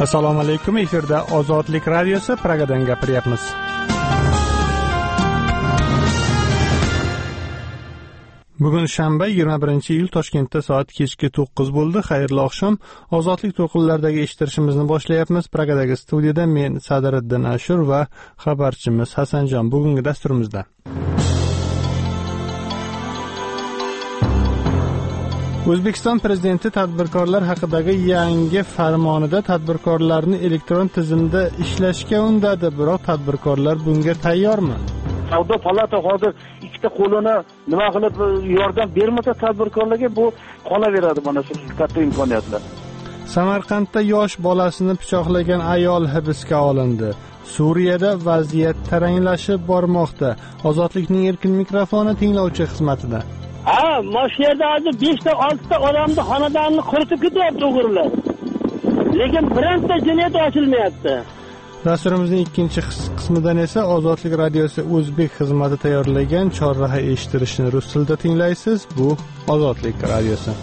Assalomu alaykum. Efirda Ozodlik radiosi Pragadan gapiryapmiz. Bugun shanba 21-iyul Toshkentda soat kechki 9 bo'ldi. Xayrli oqshom. Ozodlik to'lqinlaridagi eshittirishimizni boshlayapmiz. Pragadagi studiyada men Sadiriddin Ashur va xabarchimiz Hasanjon. Bugungi dasturimizda O'zbekiston prezidenti tadbirkorlar haqidagi yangi farmonida tadbirkorlarni elektron tizimda ishlashga undadi, biroq tadbirkorlar bunga tayyormi? Savdo palata hozir ikkita qo'lini nima qilib yordam bermasa tadbirkorlarga bu qolaveradi mana shu katta imkoniyatlar. Samarqandda yosh bolasini pichoqlagan ayol hibsga olindi. Suriyada vaziyat taranglashib bormoqda. Ozodlikning erkin mikrofoni tinglovchi xizmatida. Mana shu yerda hozir 5 ta 6 ta odamni xonadonni quritib ketyapti o'g'irlar. Lekin birinchi jinoyat ochilmayapti. Dasturimizning ikkinchi qismidan esa Ozodlik radiosi o'zbek xizmati tayyorlagan chorraha eshittirishni rus tilida tinglaysiz. Bu Ozodlik radiosi.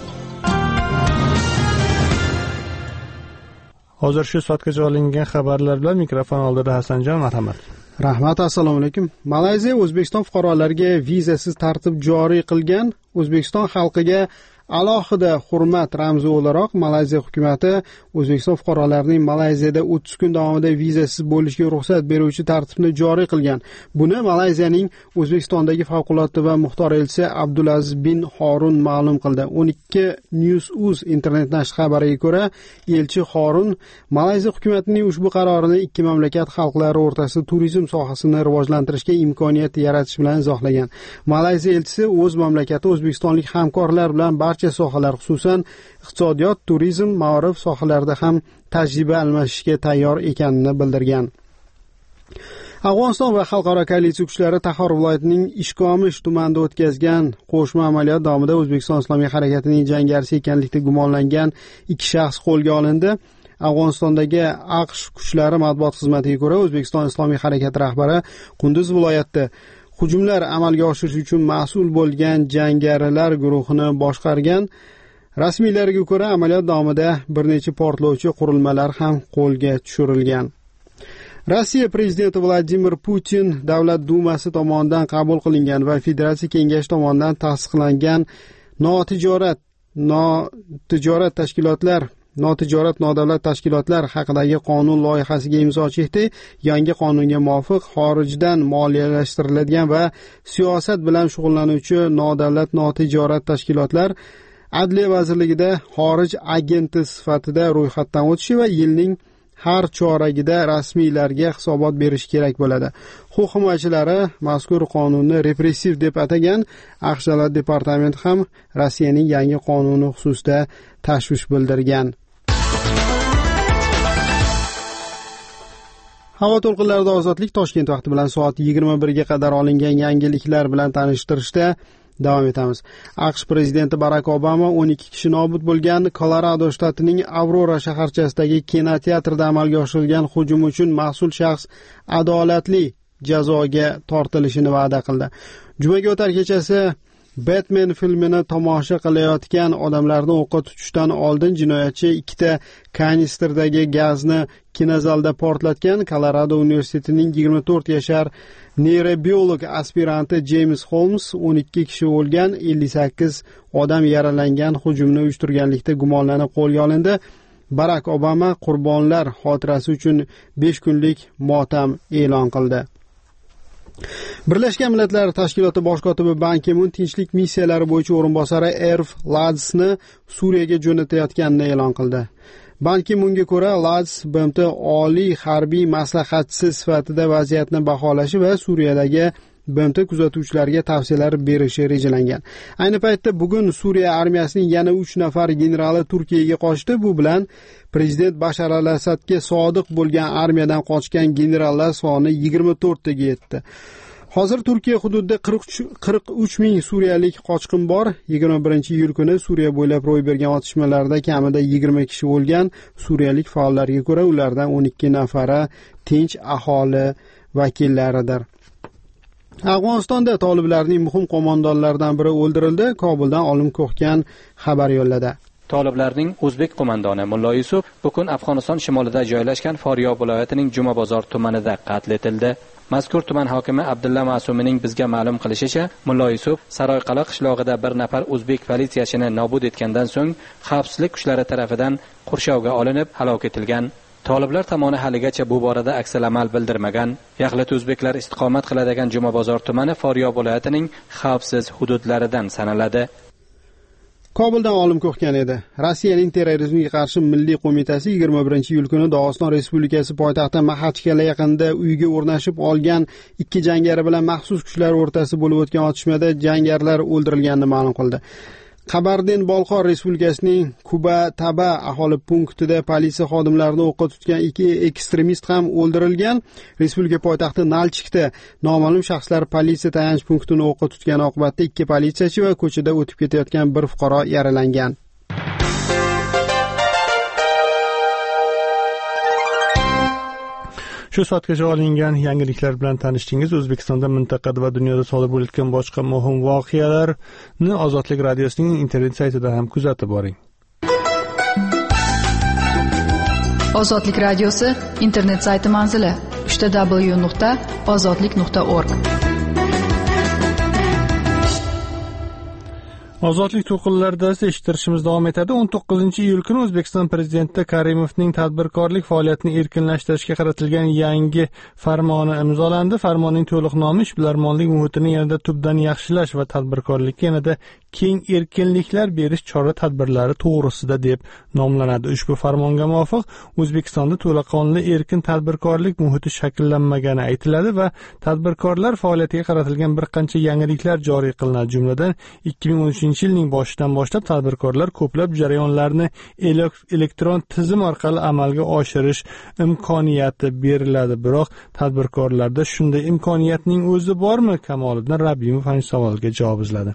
Hozir shu soatgacha olingan xabarlar bilan mikrofon oldida Hasanjon, marhamat. Rahmat, assalomu alaykum. Malayziya O'zbekiston fuqarolariga vizasiz tartib joriy qilgan. O'zbekiston xalqiga alohida hurmat ramzi o'laroq Malayziya hukumatı O'zbekiston fuqarolarining Malayziyada 30 kun davomida vizasiz bo'lishiga ruxsat beruvchi tartibni joriy qilgan. Buni Malayziyaning O'zbekistondagi favqulodda va muxtor elchisi Abdulaziz bin Horun ma'lum qildi. 12 News.uz internet nashri xabariga ko'ra, elchi Horun Malayziya hukumatining ushbu qarorini ikki mamlakat xalqlari o'rtasida turizm sohasini rivojlantirishga imkoniyat yaratish bilan izohlagan. Malayziya elchisi o'z mamlakati o'zbekistonlik hamkorlar bilan barcha sohalar, xususan iqtisodiyot, turizm, ma'rif sohalarida ham tajriba almashishga tayyor ekanini bildirgan. Afg'oniston va xalqaro koalitsiya kuchlari Taxor viloyatining Ishkomish tumanida o'tkazgan qo'shma amaliyot davomida O'zbekiston Islomiy harakatining jangarisi ekanlikda gumonlangan 2 shaxs qo'lga olindi. Afg'onistondagi AQSh kuchlari matbuot xizmatiga ko'ra, O'zbekiston Islomiy harakati rahbari Qunduz viloyatida hujumlar amalga oshirish uchun mas'ul bo'lgan jangarilar guruhini boshqargan. Rasmiylarga ko'ra, amaliyot davomida bir necha portlovchi qurilmalar ham qo'lga tushirilgan. Rossiya prezidenti Vladimir Putin Davlat dumasi tomonidan qabul qilingan va Federatsiya kengashi tomonidan tasdiqlangan notijorat nodavlat tashkilotlar haqidagi qonun loyihasiga imzo chekdi. Yangi qonunga muvofiq xorijdan moliyalashtiriladigan va siyosat bilan shug'ullanuvchi nodavlat notijorat tashkilotlar Adliya vazirligida xorij agenti sifatida ro'yxatdan o'tishi va yilning har choragida rasmiylarga hisobot berish kerak bo'ladi. Huquq himoyachilari mazkur qonunni repressiv deb atagan. AQSh Davlat departamenti ham Rossiyaning yangi qonuni xususida tashvish bildirgan. Havo to'lqinlarida ozodlik Toshkent vaqti bilan soat 21 ga qadar olingan yangiliklar bilan tanishtirishda davom etamiz. AQSh prezidenti Barak Obama 12 kishi nobud bo'lgan Kolorado shtatining Aurora shaharchasidagi kinoteatrda amalga oshirilgan hujum uchun mas'ul shaxs adolatli jazoga tortilishini va'da qildi. Jumaga o'tar kechasi Batman filmini tomosha qilayotgan odamlarni o'qqa tutishdan oldin jinoyatchi 2 ta kanistrdagi gazni kinozalda portlatgan. Kolorado universitetining 24 yashar neyrobiolog aspiranti James Holmes 12 kishi o'lgan, 58 odam yaralangan hujumni uyushtirganlikda gumonlanib qo'lga olindi. Barak Obama qurbonlar xotirasi uchun 5 kunlik motam e'lon qildi. Birlashgan Millatlar Tashkiloti bosh kotibi Ban Ki-mun tinchlik missiyalari bo'yicha o'rinbosari Erf Ladsni Suriyaga jo'natayotganini e'lon qildi. Ban Ki-munga ko'ra, Lads BMT oliy harbiy maslahatchisi sifatida vaziyatni baholashi va Suriyadagi BMT kuzatuvchilariga tavsiyalar berishi rejalangan. Ayni paytda bugun Suriya armiyasining yana 3 nafar generali Turkiyaga qochdi. Bu bilan prezident Bashar al-Asadga sodiq bo'lgan armiyadan qochgan generallar soni 24 taga yetdi. Hozir Turkiya hududida 43 ming suriyalik qochqin bor. 21-iyul kuni Suriya bo'ylab ro'y bergan otishmalarda kamida 20 kishi o'lgan. Suriyalik faollarga ko'ra, ulardan 12 nafari tinch aholi vakillaridir. Afg'onistonda toliblarning muhim qo'mondonlaridan biri o'ldirildi. Kobuldan Olim Ko'xgan xabar yo'lladi. Toliblarning o'zbek qo'mondoni Mullo Yusuf bugun Afg'oniston shimolida joylashgan Foryo viloyatining Jumabozor tumanida qatl etildi. Mazkur tuman hokimi Abdulla Ma'sumining bizga ma'lum qilishicha, Mullo Yusuf Saroyqala qishlog'ida bir nafar o'zbek politsiyachini nobud etgandan so'ng xavfsizlik kuchlari tomonidan qurshovga olinib halok etilgan. Toliblar tomoni haligacha bu borada aksal amal bildirmagan. Yaxlit o'zbeklar istiqomat qiladigan Jumabozor tumani Foryo viloyatining xavfsiz hududlaridan sanaladi. Kobuldan olim ko'rgan edi. Rossiyaning terrorizmga qarshi milliy qo'mitasi 21-iyul kuni Dog'iston Respublikasi poytaxti Maxachkala yaqinida uyga o'rnashib olgan ikki jangari bilan maxsus kuchlar o'rtasida bo'lib o'tgan otishmada jangarilar o'ldirilganini ma'lum qildi. Kabardin-Bolqor Respublikasining Kuba-Taba aholi punktida politsiya xodimlarini o'qqa tutgan ikki ekstremist ham o'ldirilgan. Respublika poytaxti Nalchikda noma'lum shaxslar politsiya tayanch punktini o'qqa tutgani oqibatida ikki politsiyachi va ko'chada o'tib ketayotgan bir fuqaro yaralangan. Shu soatgacha olingan yangiliklar bilan tanishdingiz. O'zbekistonda, mintaqada va dunyoda sodir bo'layotgan boshqa muhim voqealarni Ozodlik radiosining internet saytida ham kuzatib boring. Ozodlik radiosi internet sayti manzili: www.ozodlik.org. Ozodlik to'qinlarida eshittirishimiz davom etadi. 19-iyul kuni O'zbekiston prezidenti Karimovning tadbirkorlik faoliyatini erkinlashtirishga qaratilgan yangi farmoni imzolandi. Farmonning to'liq nomi ishbilarmonlik muhitini yanada tubdan yaxshilash va tadbirkorlikka yanada keng erkinliklar berish chora-tadbirlari to'g'risida deb nomlanadi. Ushbu farmonga muvofiq O'zbekistonda to'laqonli erkin tadbirkorlik muhiti shakllanmagani aytiladi va tadbirkorlar faoliyatiga qaratilgan bir qancha yangiliklar joriy qilinadi. Jumladan 2013-yilning boshidan boshlab tadbirkorlar ko'plab jarayonlarni elektron tizim orqali amalga oshirish imkoniyati beriladi. Biroq tadbirkorlarda shunday imkoniyatning o'zi bormi? Kamoliddin Rabbimov ana savolga javob izladi.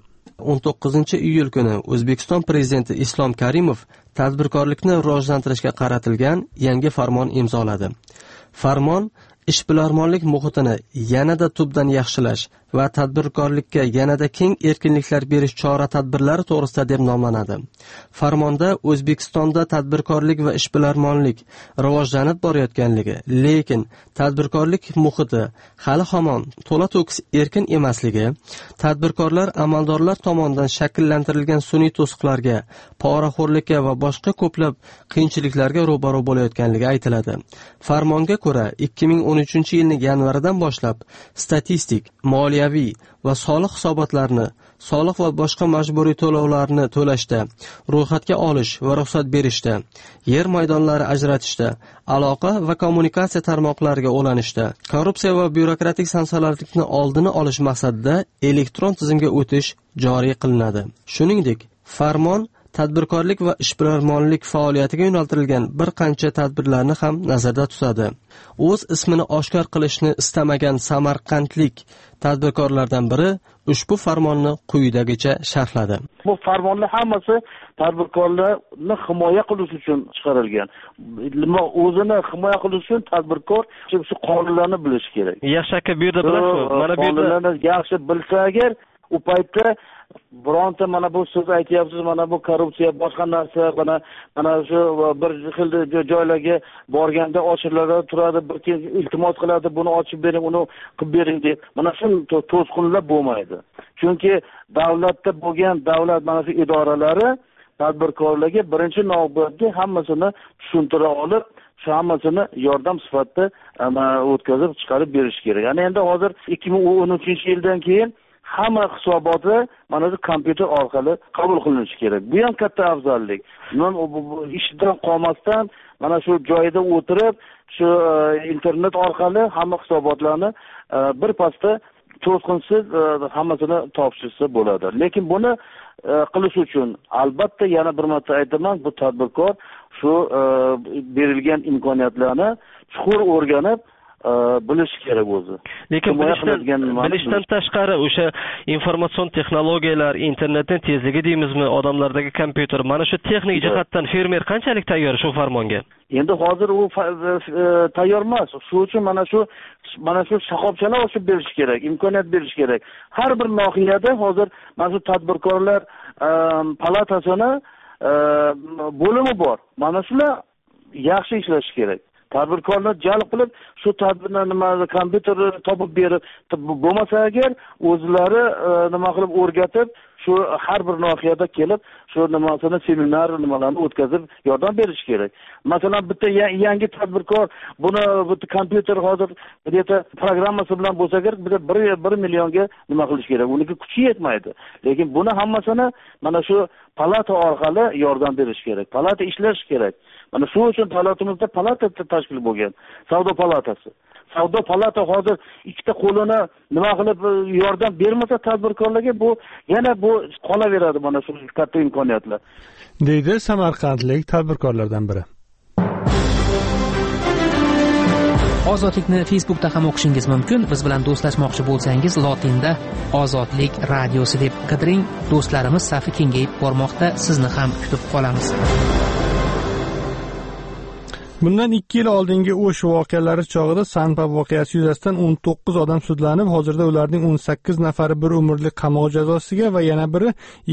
19-iyul kuni O'zbekiston prezidenti Islom Karimov tadbirkorlikni rivojlantirishga qaratilgan yangi farmon imzoladi. Farmon ishbilarmonlik muhitini yanada tubdan yaxshilash va tadbirkorlikka yanada keng erkinliklar berish chora-tadbirlari to'g'risida deb nomlanadi. Farmonda O'zbekistonda tadbirkorlik va ishbilarmonlik rivojlanib borayotganligi, lekin tadbirkorlik muhiti hali hamon to'la-to'kis erkin emasligi, tadbirkorlar amaldorlar tomonidan shakllantirilgan sun'iy to'siqlarga, poraxo'rlikka va boshqa ko'plab qiyinchiliklarga ro'baro bo'layotganligi aytiladi. Farmonga ko'ra 2013-yilning yanvaridan boshlab statistik, moliyaviy va soliq hisobotlarini, soliq va boshqa majburiy to'lovlarni to'lashda, ro'yxatga olish va ruxsat berishda, yer maydonlari ajratishda, aloqa va kommunikatsiya tarmoqlariga ulanishda, korrupsiya va byurokratik sanksiyalarlikni oldini olish maqsadida elektron tizimga o'tish joriy qilinadi. Shuningdek, farmon tadbirkorlik va ishbilarmonlik faoliyatiga yo'naltirilgan bir qancha tadbirlarni ham nazarda tutadi. O'z ismini oshkor qilishni istamagan samarqandlik tadbirkorlardan biri ushbu farmonni quyidagicha sharhladi. Bu farmonlar hammasi tadbirkorlarni himoya qilish uchun chiqarilgan. O'zini himoya qilish uchun tadbirkor shu qonunlarni bilishi kerak. Yaxshi aka, bu yerda bilasiz, mana bu yerda yaxshi bilsa agar, u paytda bironta mana bu so'z aytyapsiz, mana bu korrupsiya, boshqa narsa, mana shu bir xil joylarga borganda ochiqlarda turadi, bir iltimos qiladi, buni ochib bering, uni qilib bering deb. Mana shu to'sqinlar bo'lmaydi. Chunki davlatda bo'lgan davlat mana shu idoralari tadbirkorlarga birinchi navbatda hammasini tushuntira olib, shu hammasini yordam sifatida o'tkazib chiqarib berish kerak. Ya'ni endi hozir 2013-yildan keyin hamma hisoboti mana shu kompyuter orqali qabul qilinishi kerak. Bu ham katta afzallik. Ishdan qolmasdan mana shu joyda o'tirib, shu internet orqali hamma hisobotlarni bir pasda to'sqinsiz hammasini topshirsa bo'ladi. Lekin buni qilish uchun albatta yana bir marta aytaman, bu tadbirkor shu berilgan imkoniyatlarni chuqur o'rganib bilish kerak o'zi. Lekin bilishdan tashqari o'sha informatsion texnologiyalar, internetning tezligi deymizmi, odamlardagi kompyuter, mana shu texnik jihatdan fermer qanchalik tayyor shu farmonga? Endi hozir u tayyor emas. Shu uchun mana shu shoxobchalar ochib berish kerak, imkoniyat berish kerak. Har bir nohiyada hozir mana shu tadbirkorlar palatasini bo'limi bor. Mana shular yaxshi ishlashi kerak. Tadbirkorlar jalb qilib, shu tadbirni kompyuter topib berib, bo'lmasa agar o'zlari nima qilib o'rgatib, shu har bir nohiyada kelib, shu nimasini seminar nimalarni o'tkazib yordam berish kerak. Masalan, bitta yangi tadbirkor buni bitta kompyuter hozir bitta programmasi bilan bo'lsa kerak, bitta 1 millionga nima qilish kerak. Uniki kuchi yetmaydi. Lekin buni hammasini mana shu palata orqali yordam berish kerak. Palata ishlash kerak. Mana shu uchun davlatimizda palata tashkil bo'lgan. Savdo palatasi. Savdo palata hozir ikkita qo'lini nima qilib yordam bermasa tadbirkorlarga bu yana bu qolaveradi mana shu katta imkoniyatlar. Deydi samarqandlik tadbirkorlardan biri. Ozodlikni Facebookda ham o'qishingiz mumkin. Biz bilan do'stlashmoqchi bo'lsangiz, lotinda Ozodlik radiosi deb qidiring. Do'stlarimiz safi kengayib bormoqda. Sizni ham kutib qolamiz. Bundan 2 yil oldingi O'sh voqealari chog'ida Sanpa voqeasi yuzasidan 19 odam sudlanib, hozirda ularning 18 nafari bir umrlik qamoq jazosiga va yana biri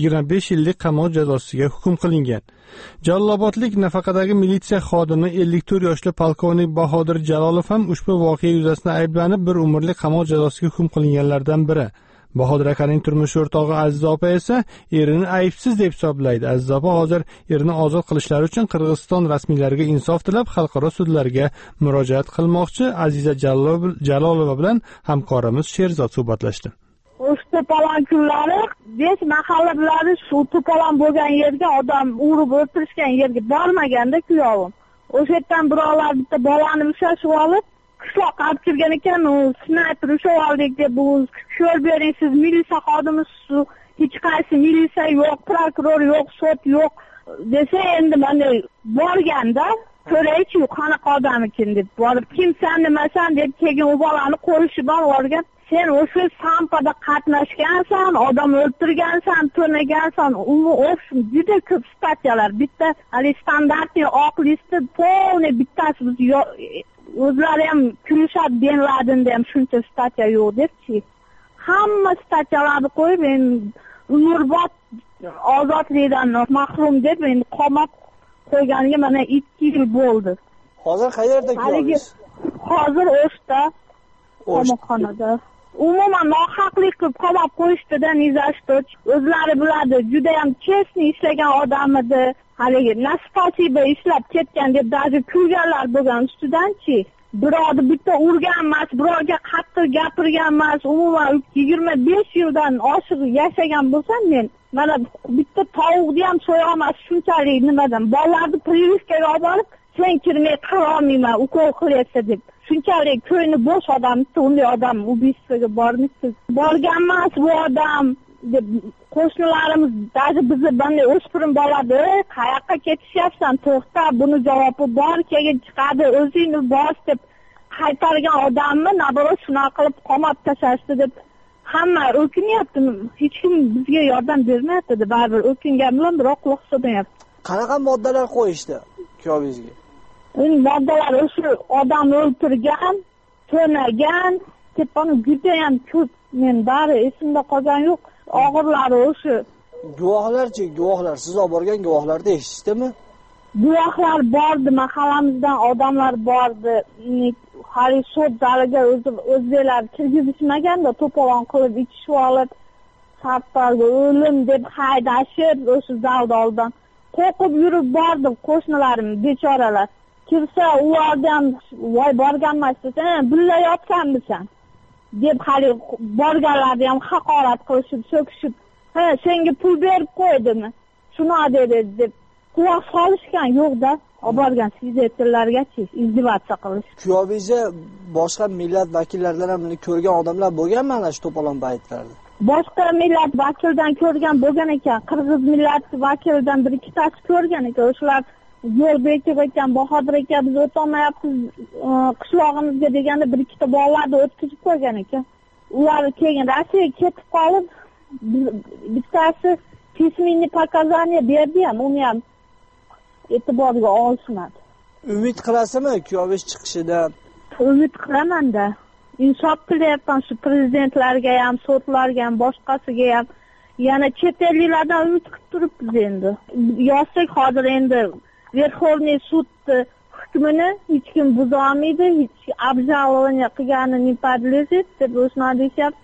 25 yillik qamoq jazosiga hukm qilingan. Jalolobodlik nafaqadagi militsiya xodimi 54 yoshli polkovnik Bahodir Jalolov ham ushbu voqea yuzasidan ayblanib, bir umrlik qamoq jazosiga hukm qilinganlardan biri. Bahodir akaning turmush o'rtog'i Aziza opa esa erini aybsiz deb hisoblaydi. Aziza opa hozir erini ozod qilishlari uchun Qirg'iziston rasmiylariga insof tilab xalqaro sudlarga murojaat qilmoqchi. Aziza Jalolova bilan hamkorimiz Sherzod suhbatlashdi. O'sha to'polon kunlari 5 mahallalar shu to'polon bo'lgan yerga odam urib o'ltirishgan yerga bormaganda kuyovim. O'sha yerdan birovlar bitta bolani ushlashib olib qishloqqa olib kirgan ekan, u snayper ushlab oldik deb bu ko'r bering, siz militsiya xodimisiz, hech qaysi militsiya yo'q, prokuror yo'q, sud yo'q desa, endi mana borganda ko'raychi qanaqa odam ekan deb borib, kimsan nimasan deb keyin u bolani qo'yishib olgan. Sen o'sha Sampada qatnashgansan, odam o'ldirgansan, to'nagansan, juda ko'p statyalar. Bitta hali standartni oq listi polniy bittasi biz o'zlari ham kulishadi, Ben Ladenda ham shuncha statya yo'q debchi. Hamma statyalarni qo'yib, endi umrbod ozodlikdan mahrum deb endi qamoq qo'yganiga mana 2 yil bo'ldi. Hozir qayerda ko'rasiz? Hozir O'shda, qamoqxonada. Umuman nohaqlik qilib qamab qo'yishdi-da, nizashdi. O'zlari biladi, juda ham chestni ishlagan odam edi. Haligi nasfasiba ishlab ketgan deb даже kulganlar bo'lgan ustidanchi. Birovni bitta urgan emas, birovga qattiq gapirgan emas. Umuman 25 yildan oshiq yashagan bo'lsam men, mana bitta tovuqni ham so'ya olmas shunchalik nimadan. Bolalarni priviskaga olib borib, sen kirmay qila olmayman, ukol qilyapti deb. Shunchalik ko'ngli bo'sh odamni, unday odam ubiystvaga bormisiz? Borgan emas bu odam deb qo'shnilarimiz, даже bizni bunday o'spirin bo'ladi, qayoqqa ketishyapsan, to'xta, buni javobi bor, keyin chiqadi, o'zingni bos deb qaytargan odamni naborot shunaqa qilib qamab tashlashdi deb hamma o'kinyapti. Hech kim bizga yordam bermayapti deb, baribir o'kingan bilan biroq quloq solmayapti. Qanaqa moddalar qo'yishdi kuyovingizga? Moddalar o'sha odam o'ldirgan, to'nagan, tepani juda ham ko'p, men bari esimda qolgan yo'q. Og'irlari o'sha. Guvohlarchi, guvohlar, siz olib borgan guvohlarni eshitdimi? Guvohlar bordi, mahallamizdan odamlar bordi. Hali sud zaliga o'zbeklar kirgizishmaganda to'polon qilib ichishib olib, hattoki o'lim deb haydashib o'sha zalda oldan qo'rqib yurib bordim, qo'shnilarim bechoralar. Kirsa ulardan voy borganmas desa, "Bulla yotganmisan?" deb hali borganlarni ham haqorat qilishib, so'kishib, "Ha, senga pul berib qo'ydimi? Shuni dedi" deb quloq solishgan yo'q-da, olib borgan svidetlargacha izdivatsiya qilish. Kuyovingizni boshqa millat vakillaridan ham ko'rgan odamlar bo'lgan mana shu to'polon paytlarda? Boshqa millat vakildan ko'rgan bo'lgan ekan, qirg'iz millati vakilidan 1-2 tasi ko'rgan ekan. O'shalar yo'l bekib ekan, Bahodir aka biz o'tolmayapmiz qishlog'imizga deganda 1-2 ta bolalarni o'tkazib qo'ygan ekan. Ular keyin Rossiyaga ketib qolib, bittasi pismini показания berdi ham, uni ham e'tiborga olishmadi. Umid qilasizmi kuyovingiz chiqishidan? Umid qilaman-da. Insof tilayapman shu prezidentlarga ham, sudlarga ham, boshqasiga ham. yana chet elliklardan umid qilib turibmiz endi. Yozsak hozir endi Verxovniy sudni hukmini hech kim buza olmaydi, hech обжалование qilgani не подлежит deb o'shani deyapti.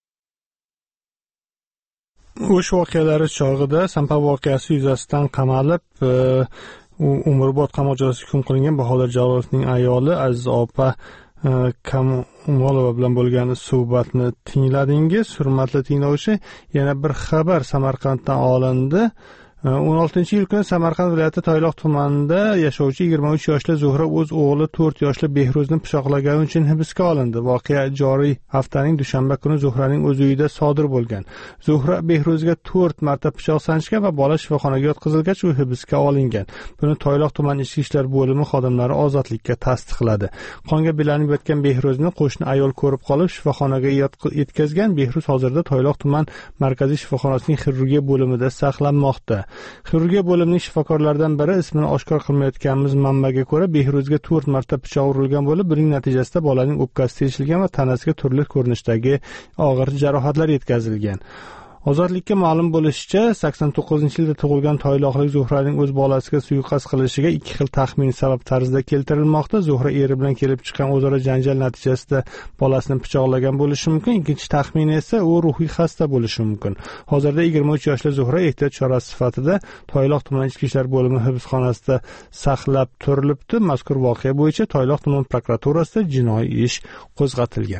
O'sh voqealari chog'ida Sampa voqeasi yuzasidan qamalib, umrbod qamoq jazosiga hukm qilingan Bahodir Jalolovning ayoli Aziz opa Kamolova bilan bo'lgan suhbatni tingladingiz. Hurmatli tinglovchi, yana bir xabar Samarqanddan olindi. 16-iyul kuni Samarqand viloyati Toyloq tumanida yashovchi 23 yoshli Zuhra o'z o'g'li 4 yoshli Behruzni pichoqlagani uchun hibsga olindi. Voqea joriy haftaning dushanba kuni Zuhraning o'z uyida sodir bo'lgan. Zuhra Behruzga 4 marta pichoq sanchgan va bola shifoxonaga yotqizilgach, u hibsga olingan. Buni Toyloq tuman ichki ishlar bo'limi xodimlari ozodlikka tasdiqladi. Qonga belanib yotgan Behruzni qo'shni ayol ko'rib qolib, shifoxonaga yetkazgan. Behruz hozirda Toyloq tuman markaziy shifoxonasining xirurgiya bo'limida saqlanmoqda. Xirurgiya bo'limining shifokorlaridan biri ismini oshkor qilmayotganimiz manbaga ko'ra, Behruzga 4 marta pichoq urilgan bo'lib, buning natijasida bolaning o'pkasi teshilgan va tanasiga turli ko'rinishdagi og'ir jarohatlar yetkazilgan. Ozodlikka ma'lum bo'lishicha, 89-yilda tug'ilgan toyloqlik Zuhraning o'z bolasiga suiqasd qilishiga 2 xil taxmin sabab tarzida keltirilmoqda. Zuhra eri bilan kelib chiqqan o'zaro janjal natijasida bolasini pichoqlagan bo'lishi mumkin. Ikkinchi taxmin esa u ruhiy xasta bo'lishi mumkin. Hozirda 23 yoshli Zuhra ehtiyot chorasi sifatida Toyloq tuman ichki ishlar bo'limi hibsxonasida saqlab turilibdi. Mazkur voqea bo'yicha Toyloq tuman prokuraturasida jinoiy ish qo'zg'atilgan.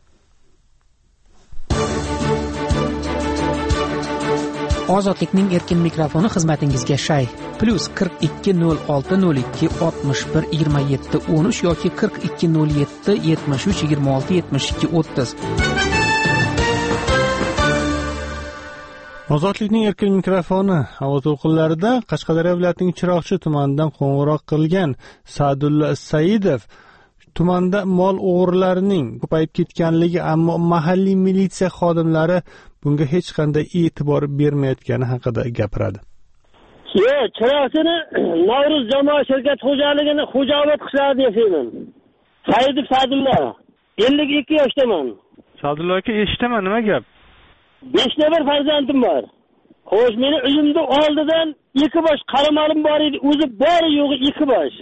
Ozodlikning erkin mikrofoni xizmatingizga shay. +420602612713 yoki 420773267230. Ozodlikning erkin mikrofoni havo to'lqinlarida Qashqadaryo viloyatining Chiroqchi tumanidan qo'ng'iroq qilgan Sa'dulla Saidov tumanda mol o'g'rilarining ko'payib ketganligi, ammo mahalliy militsiya xodimlari bunga hech qanday e'tibor bermayotgani haqida gapiradi. Chiroqchini Navruz jamoat shirkat xo'jaligini xo'jobod qishladi yashayman. Saidov Sa'dulla, 52 yoshdaman. Sa'dulla aka, eshitaman, nima gap? 5 nafar farzandim bor. Xo'sh, meni uyimda oldidan 2 bosh qaramalim bor edi, o'zi bori yo'g'i 2 bosh.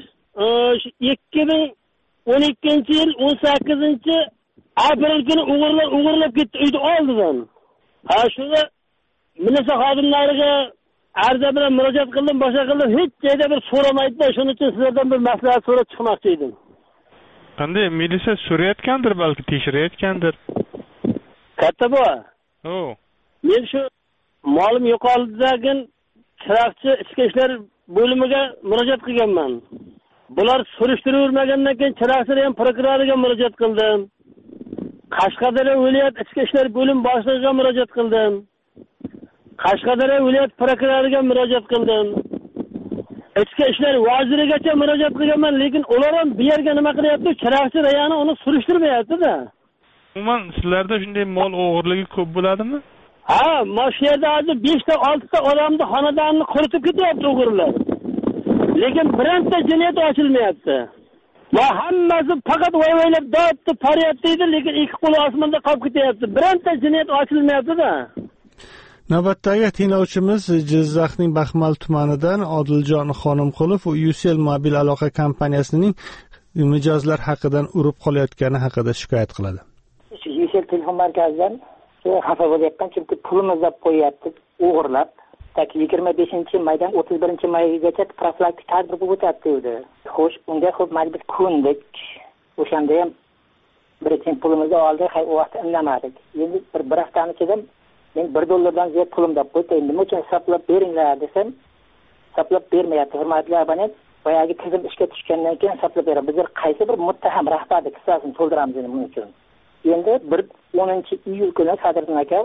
2012-yil 18-aprel kuni o'g'irlab ketdi uyda oldidan. Shunda militsiya xodimlariga arza bilan murojaat qildim, boshqa qildim, hech joyda bir so'ramaydi. Shuning uchun sizlardan bir maslahat so'rab chiqmoqchi edim. Qanday, militsiya so'rayotgandir, balki tekshirayotgandir. Katta bu. Men shu molim yo'qoldidan Chiroqchi ichki ishlar bo'limiga murojaat qilganman. Bular surishtirib keyin Chiroqchi ham prokuroriga murojaat qildim. Qashqadaryo viloyat ichki ishlar bo'lim boshlig'iga murojaat qildim. Qashqadaryo viloyat prokuroriga murojaat qildim. Ichki ishlar vazirigacha murojaat qilganman, lekin ular ham bu yerga nima qilyapti? Chiroqchi rayoni uni surishtirmayapti-da. Umuman sizlarda shunday mol o'g'irligi ko'p bo'ladimi? Mana shu yerda hozir 5 ta 6 ta odamni xonadonini quritib ketyapti o'g'irlar. Lekin bironta jinoyat ochilmayapti. Va hammasi faqat voyvoylab dodni faryod deydi, lekin ikki qo'li osmonda qolib ketyapti. Bironta jinoyat ochilmayapti-da. Navbatdagi tinglovchimiz Jizzaxning Baxmal tumanidan Odiljon Xonimqulov UCell mobil aloqa kompaniyasining mijozlar haqidan urib qolayotgani haqida shikoyat qiladi. UCell telefon markazidan xafa bo'layapman, chunki pulimizni olib qo'yapti, o'g'irlab. 25-maydan 31-maygacha profilaktik tadbir bo'lib o'tadi dedi. Xo'sh, unga majbur ko'ndik. O'shanda ham birinchi pulimizni oldik, u vaqtda indamadik. Endi bir haftani ichida men $1 ziyod pulim deb qo'ydim. Nima uchun hisoblab beringlar desam, hisoblab bermayapti. Hurmatli abonent, boyagi tizim ishga tushgandan keyin hisoblab beradi. Bizlar qaysi bir muttaham rahbarni qissasini to'ldiramiz endi buning uchun. Endi 10-iyul kuni Sadriddin aka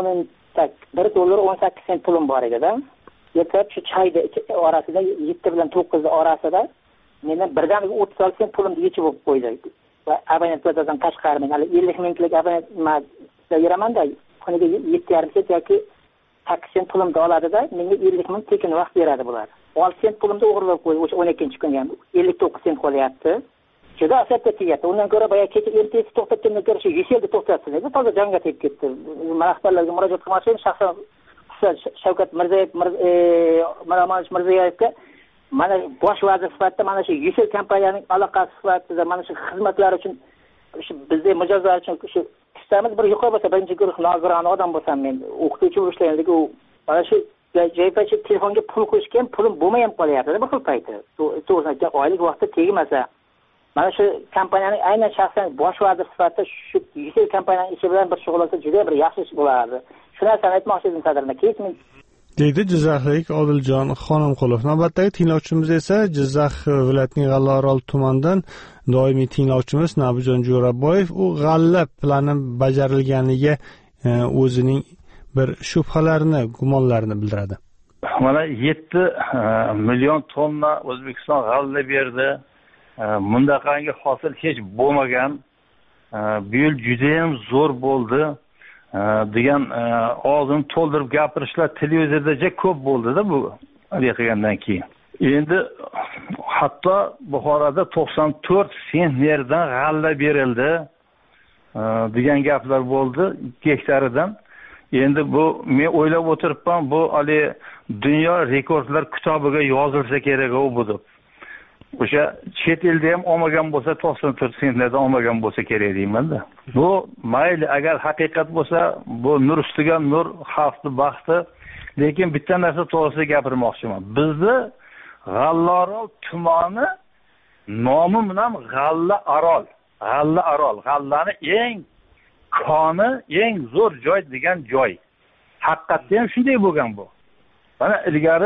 $1.18 pulim bor edi-da. Yetab shu choyda orasida 7 bilan 9 orasida mendan birdaniga 36 sent pulimni yechib olib qo'ydi. Va abonentlardan tashqari men hali 50 minglik abonent beraman-da, kuniga 7,5 sent yoki 8 sent pulimni oladi-da, menga 50 ming tekin vaqt beradi bular. 6 sent pulimni o'g'irlab qo'ydi. O'sha 12-kunga ham 59 sent qolyapti. Juda asabga tegadi. Undan ko'ra boya kecha ertasi to'xtatgandan ko'ra shu UCellni to'xtatsin. Bu toza jonga tegib ketdi. Rahbarlarga murojaat qilmoqchi edim, shaxsan Shavkat Mirziyoyevga mana bosh vazir sifatida mana shu Yusuf kompaniyaning aloqasi sifatida mana shu xizmatlari uchun shu bizning mijozlar uchun shu istamiz bir yuqori bo'lsa, birinchi guruh nogironi odam bo'lsam, men o'qituvchi bo'lishlaylik, u mana shu joypacha telefonga pul qo'yishga ham pulim bo'lmay ham qolyapti bir xil payti. To'g'ri, oylik vaqtda tegmasa, mana shu kompaniyaning aynan shaxsan bosh vazir sifatida shu Yusuf kompaniyaning ishi bilan bir shug'ullansa juda bir yaxshi ish bo'lardi. Shu narsani aytmoqchi edim sadirma. Keyin deydi Jizzaxlik Odiljon Xonimqulov. Navbatdagi tinglovchimiz esa Jizzax viloyatining G'allaorol tumanidan doimiy tinglovchimiz Nabijon Jo'raboyev. U g'alla plani bajarilganiga o'zining bir shubhalarini, gumonlarini bildiradi. Mana 7 million tonna O'zbekiston g'alla berdi. Bundaqangi hosil hech bo'lmagan. Bu yil juda ham zo'r bo'ldi degan og'zini to'ldirib gapirishlar televizorda ko'p bo'ldi-da bu qilgandan keyin. Endi hatto Buxoroda 94 sentnerdan g'alla berildi degan gaplar bo'ldi gektaridan. Endi bu men o'ylab o'tiribman, bu ali dunyo rekordlar kitobiga yozilsa kerak bu deb. O'sha chet elda ham olmagan bo'lsa 94 sentnerdan olmagan bo'lsa kerak deyman-da. Bu mayli agar haqiqat bo'lsa, bu nur ustiga nur, xalqni baxti. Lekin bitta narsa to'g'risida gapirmoqchiman. Bizni G'allaorol tumani nomi bilan G'allaorol. G'allani eng koni, eng zo'r joy degan joy. Haqiqatda ham shunday bo'lgan bu. Mana ilgari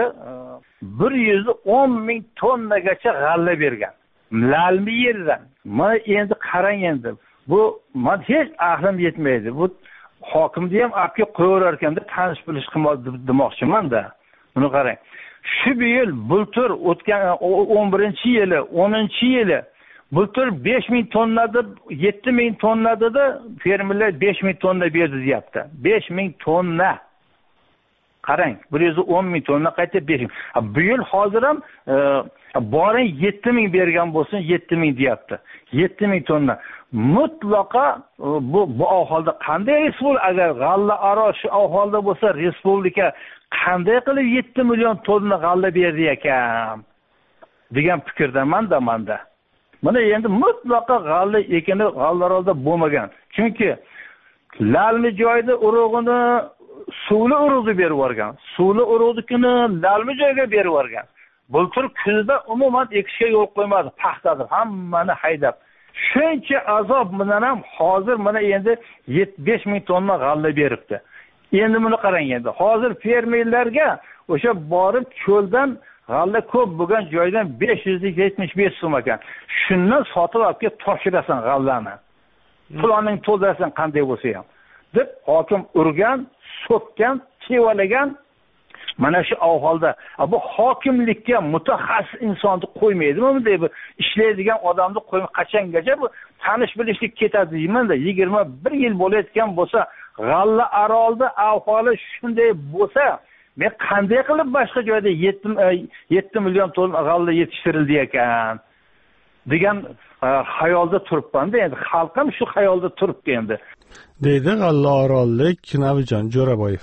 110 ming tonnagacha g'alla bergan. Lalmi yerdan. Mana endi qarang endi. Bu men hech aqlim yetmaydi. Bu hokimni ham olib qo'yaverar ekanda tanish bilish demoqchiman-da. Buni qarang. Shu yil bultur o'tgan 11-yili, 10-yili bultur 5 ming tonnada, 7 ming tonnada da fermerlar 5 ming tonna berdi deyapti. 5 ming tonna. Qarang, 110 ming tonna qayta bering. Bu yil hozir ham boring 7 ming bergan bo'lsin, 7 ming deyapti. 7 ming tonna. Mutlaqo bu ahvolda qanday respublika, agar G'allaorol shu ahvolda bo'lsa, respublika qanday qilib 7 million tonna g'alla berdi ekan degan fikrdaman-da menda. Mana endi mutlaqo g'alla ekini G'allaorolda bo'lmagan. Chunki lalmi joyda urug'ini suvli urug'ni berib yuborgan. Suvli urug'nikini lalmi joyga berib yuborgan. Bultur kuzda umuman ekishga yo'l qo'ymadi, paxtadi, hammani haydab. Shuncha azob bilan ham hozir mana endi 5 ming tonna g'alla beribdi. Endi buni qarang endi. Hozir fermerlarga o'sha borib cho'ldan g'alla ko'p bo'lgan joydan 575 so'm ekan. Shundan sotib olib kelib topshirasan g'allani. Pulning to'ldirasan qanday bo'lsa ham. Deb hokim urgan, so'kkan, chevalagan. Mana shu ahvolda bu hokimlikka mutaxassis insonni qo'ymaydimi? Bunday bir ishlaydigan odamni qo'ymay qachongacha bu tanish bilishlik ketadi deyman-da. 21 yil bo'layotgan bo'lsa, G'allaorolda ahvoli shunday bo'lsa, men qanday qilib boshqa joyda 7 million tonna g'alla yetishtirildi ekan degan xayolda turibman-da. Endi xalq ham shu xayolda turibdi endi. Deydi G'allaorollik Nabijon Jo'raboyev.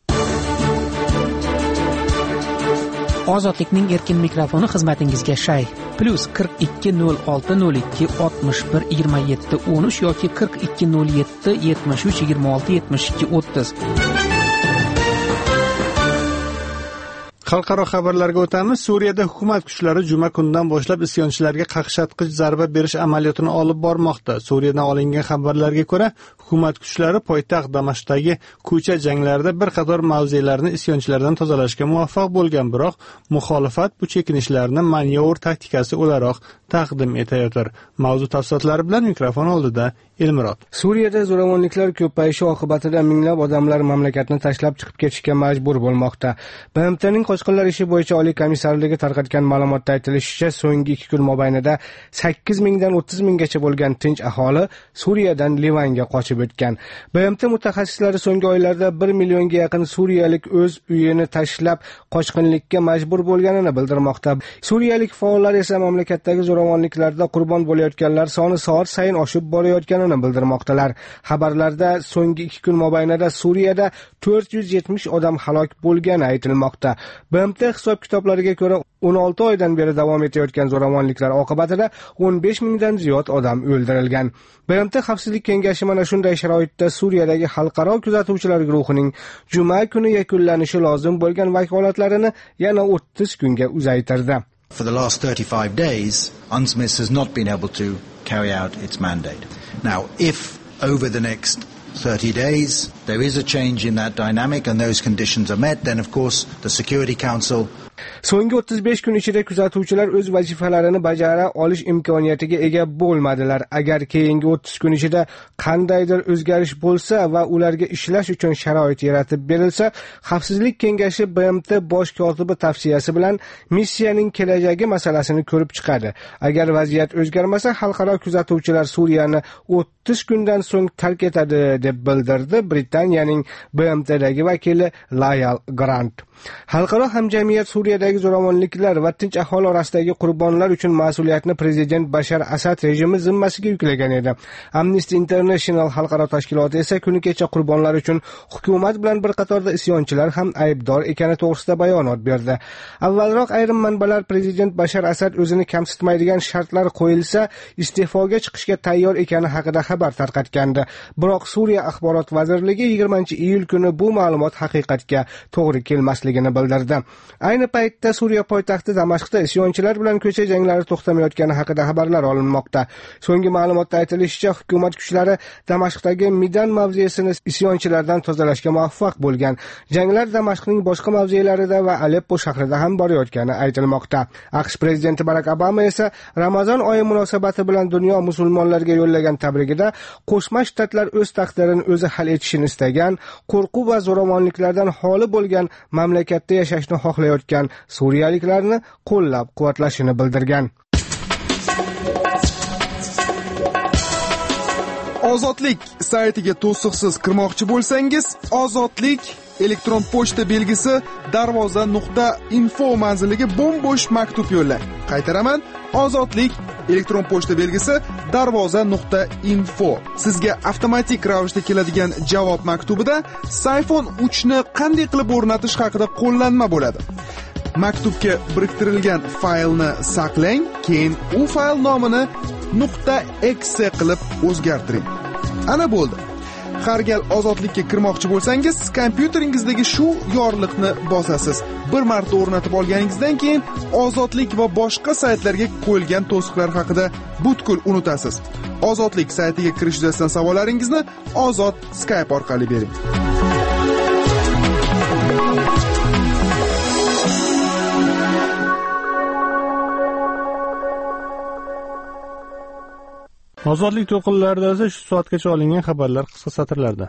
Ozodlikning erkin mikrofoni xizmatingizga shay. +42 06 02 61 27 13 yoki 42 07 73 26 72 30. Xalqaro xabarlarga o'tamiz. Suriyada hukumat kuchlari juma kunidan boshlab isyonchilarga qaqshatqich zarba berish amaliyotini olib bormoqda. Suriyadan olingan xabarlarga ko'ra, hukumat kuchlari poytaxt Damashqdagi ko'cha janglarida bir qator mavzelarni isyonchilardan tozalashga muvaffaq bo'lgan, biroq muxolifat bu chekinishlarni manyovr taktikasi o'laroq taqdim etayotir. Mavzu tafsilotlari bilan mikrofon oldida Elmurod. Suriyada zo'ravonliklar ko'payishi oqibatida minglab odamlar mamlakatni tashlab chiqib ketishga majbur bo'lmoqda. BMTning qochqinlar ishi bo'yicha oliy komissarligi tarqatgan ma'lumotda aytilishicha, so'nggi 2 kun mobaynida 8 mingdan 30 minggacha bo'lgan tinch aholi Suriyadan Livanga qochib o'tgan. BMT mutaxassislari so'nggi oylarda 1 millionga yaqin suriyalik o'z uyini tashlab qochqinlikka majbur bo'lganini bildirmoqda. Suriyalik faollar esa mamlakatdagi zo'ravonliklarda qurbon bo'layotganlar soni soat sayin oshib borayotganini borganini bildirmoqdalar. Xabarlarda so'nggi 2 kun mobaynida Suriyada 470 odam halok bo'lgani aytilmoqda. BMT hisob-kitoblariga ko'ra 16 oydan beri davom etayotgan zo'ravonliklar oqibatida 15 mingdan ziyod odam o'ldirilgan. BMT Xavfsizlik kengashi mana shunday sharoitda Suriyadagi xalqaro kuzatuvchilar guruhining juma kuni yakunlanishi lozim bo'lgan vakolatlarini yana 30 kunga uzaytirdi. For the last 35 days, UNSMIS has not been able to carry out its mandate. Now, if over the next 30 days there is a change in that dynamic and those conditions are met, then of course the Security Council So'nggi 35 kun ichida kuzatuvchilar o'z vazifalarini bajara olish imkoniyatiga ega bo'lmadilar. Agar keyingi 30 kun ichida qandaydir o'zgarish bo'lsa va ularga ishlash uchun sharoit yaratib berilsa, Xavfsizlik kengashi BMT bosh kotibi tavsiyasi bilan missiyaning kelajagi masalasini ko'rib chiqadi. Agar vaziyat o'zgarmasa, xalqaro kuzatuvchilar Suriyani 30 kundan so'ng tark etadi deb bildirdi Britaniyaning BMTdagi vakili Lyall Grant. Xalqaro hamjamiyat Suriyadagi zo'ravonliklar va tinch aholi orasidagi qurbonlar uchun mas'uliyatni prezident Bashar Asad rejimi zimmasiga yuklagan edi. Amnesty International xalqaro tashkiloti esa kuni kecha qurbonlar uchun hukumat bilan bir qatorda isyonchilar ham aybdor ekani to'g'risida bayonot berdi. Avvalroq ayrim manbalar prezident Bashar Asad o'zini kamsitmaydigan shartlar qo'yilsa, iste'foga chiqishga tayyor ekani haqida xabar tarqatgandi. Biroq Suriya axborot vazirligi 20-iyul kuni bu ma'lumot haqiqatga to'g'ri kelmasligini bildirdi. Ayni paytda Suriya poytaxti Damashqda isyonchilar bilan ko'cha janglari to'xtamayotgani haqida xabarlar olinmoqda. So'nggi ma'lumotda aytilishicha, hukumat kuchlari Damashqdagi Midan mavzesini isyonchilardan tozalashga muvaffaq bo'lgan. Janglar Damashqning boshqa mavzelarida va Aleppo shahrida ham borayotgani aytilmoqda. AQSh prezidenti Barack Obama esa Ramazon oyi munosabati bilan dunyo musulmonlariga yo'llagan tabrigida Qo'shma Shtatlar o'z taqdirini o'zi hal etishini istagan, qo'rquv va zo'ravonliklardan xoli bo'lgan mamlakatda yashashni xohlayotgan suriyaliklarni qo'llab-quvvatlashini bildirgan. Ozodlik saytiga to'siqsiz kirmoqchi bo'lsangiz, Ozodlik elektron pochta belgisi darvoza.info manziliga bo'sh maktub yo'llang. Qaytaraman, Ozodlik elektron pochta belgisi darvoza.info. Sizga avtomatik ravishda keladigan javob maktubida iPhone 3 ni qanday qilib o'rnatish haqida qo'llanma bo'ladi. Maktubga biriktirilgan faylni saqlang, keyin u fayl nomini .exe qilib o'zgartiring. Ana bo'ldi. Har gal Ozodlikka kirmoqchi bo'lsangiz, kompyuteringizdagi shu yorliqni bosasiz. Bir marta o'rnatib olganingizdan keyin Ozodlik va boshqa saytlarga qo'yilgan to'siqlar haqida butkul unutasiz. Ozodlik saytiga kirish yuzasidan savollaringizni Ozod Skype orqali bering. Ozodlik to'qinlarida esa shu soatgacha olingan xabarlar qisqa satrlarda.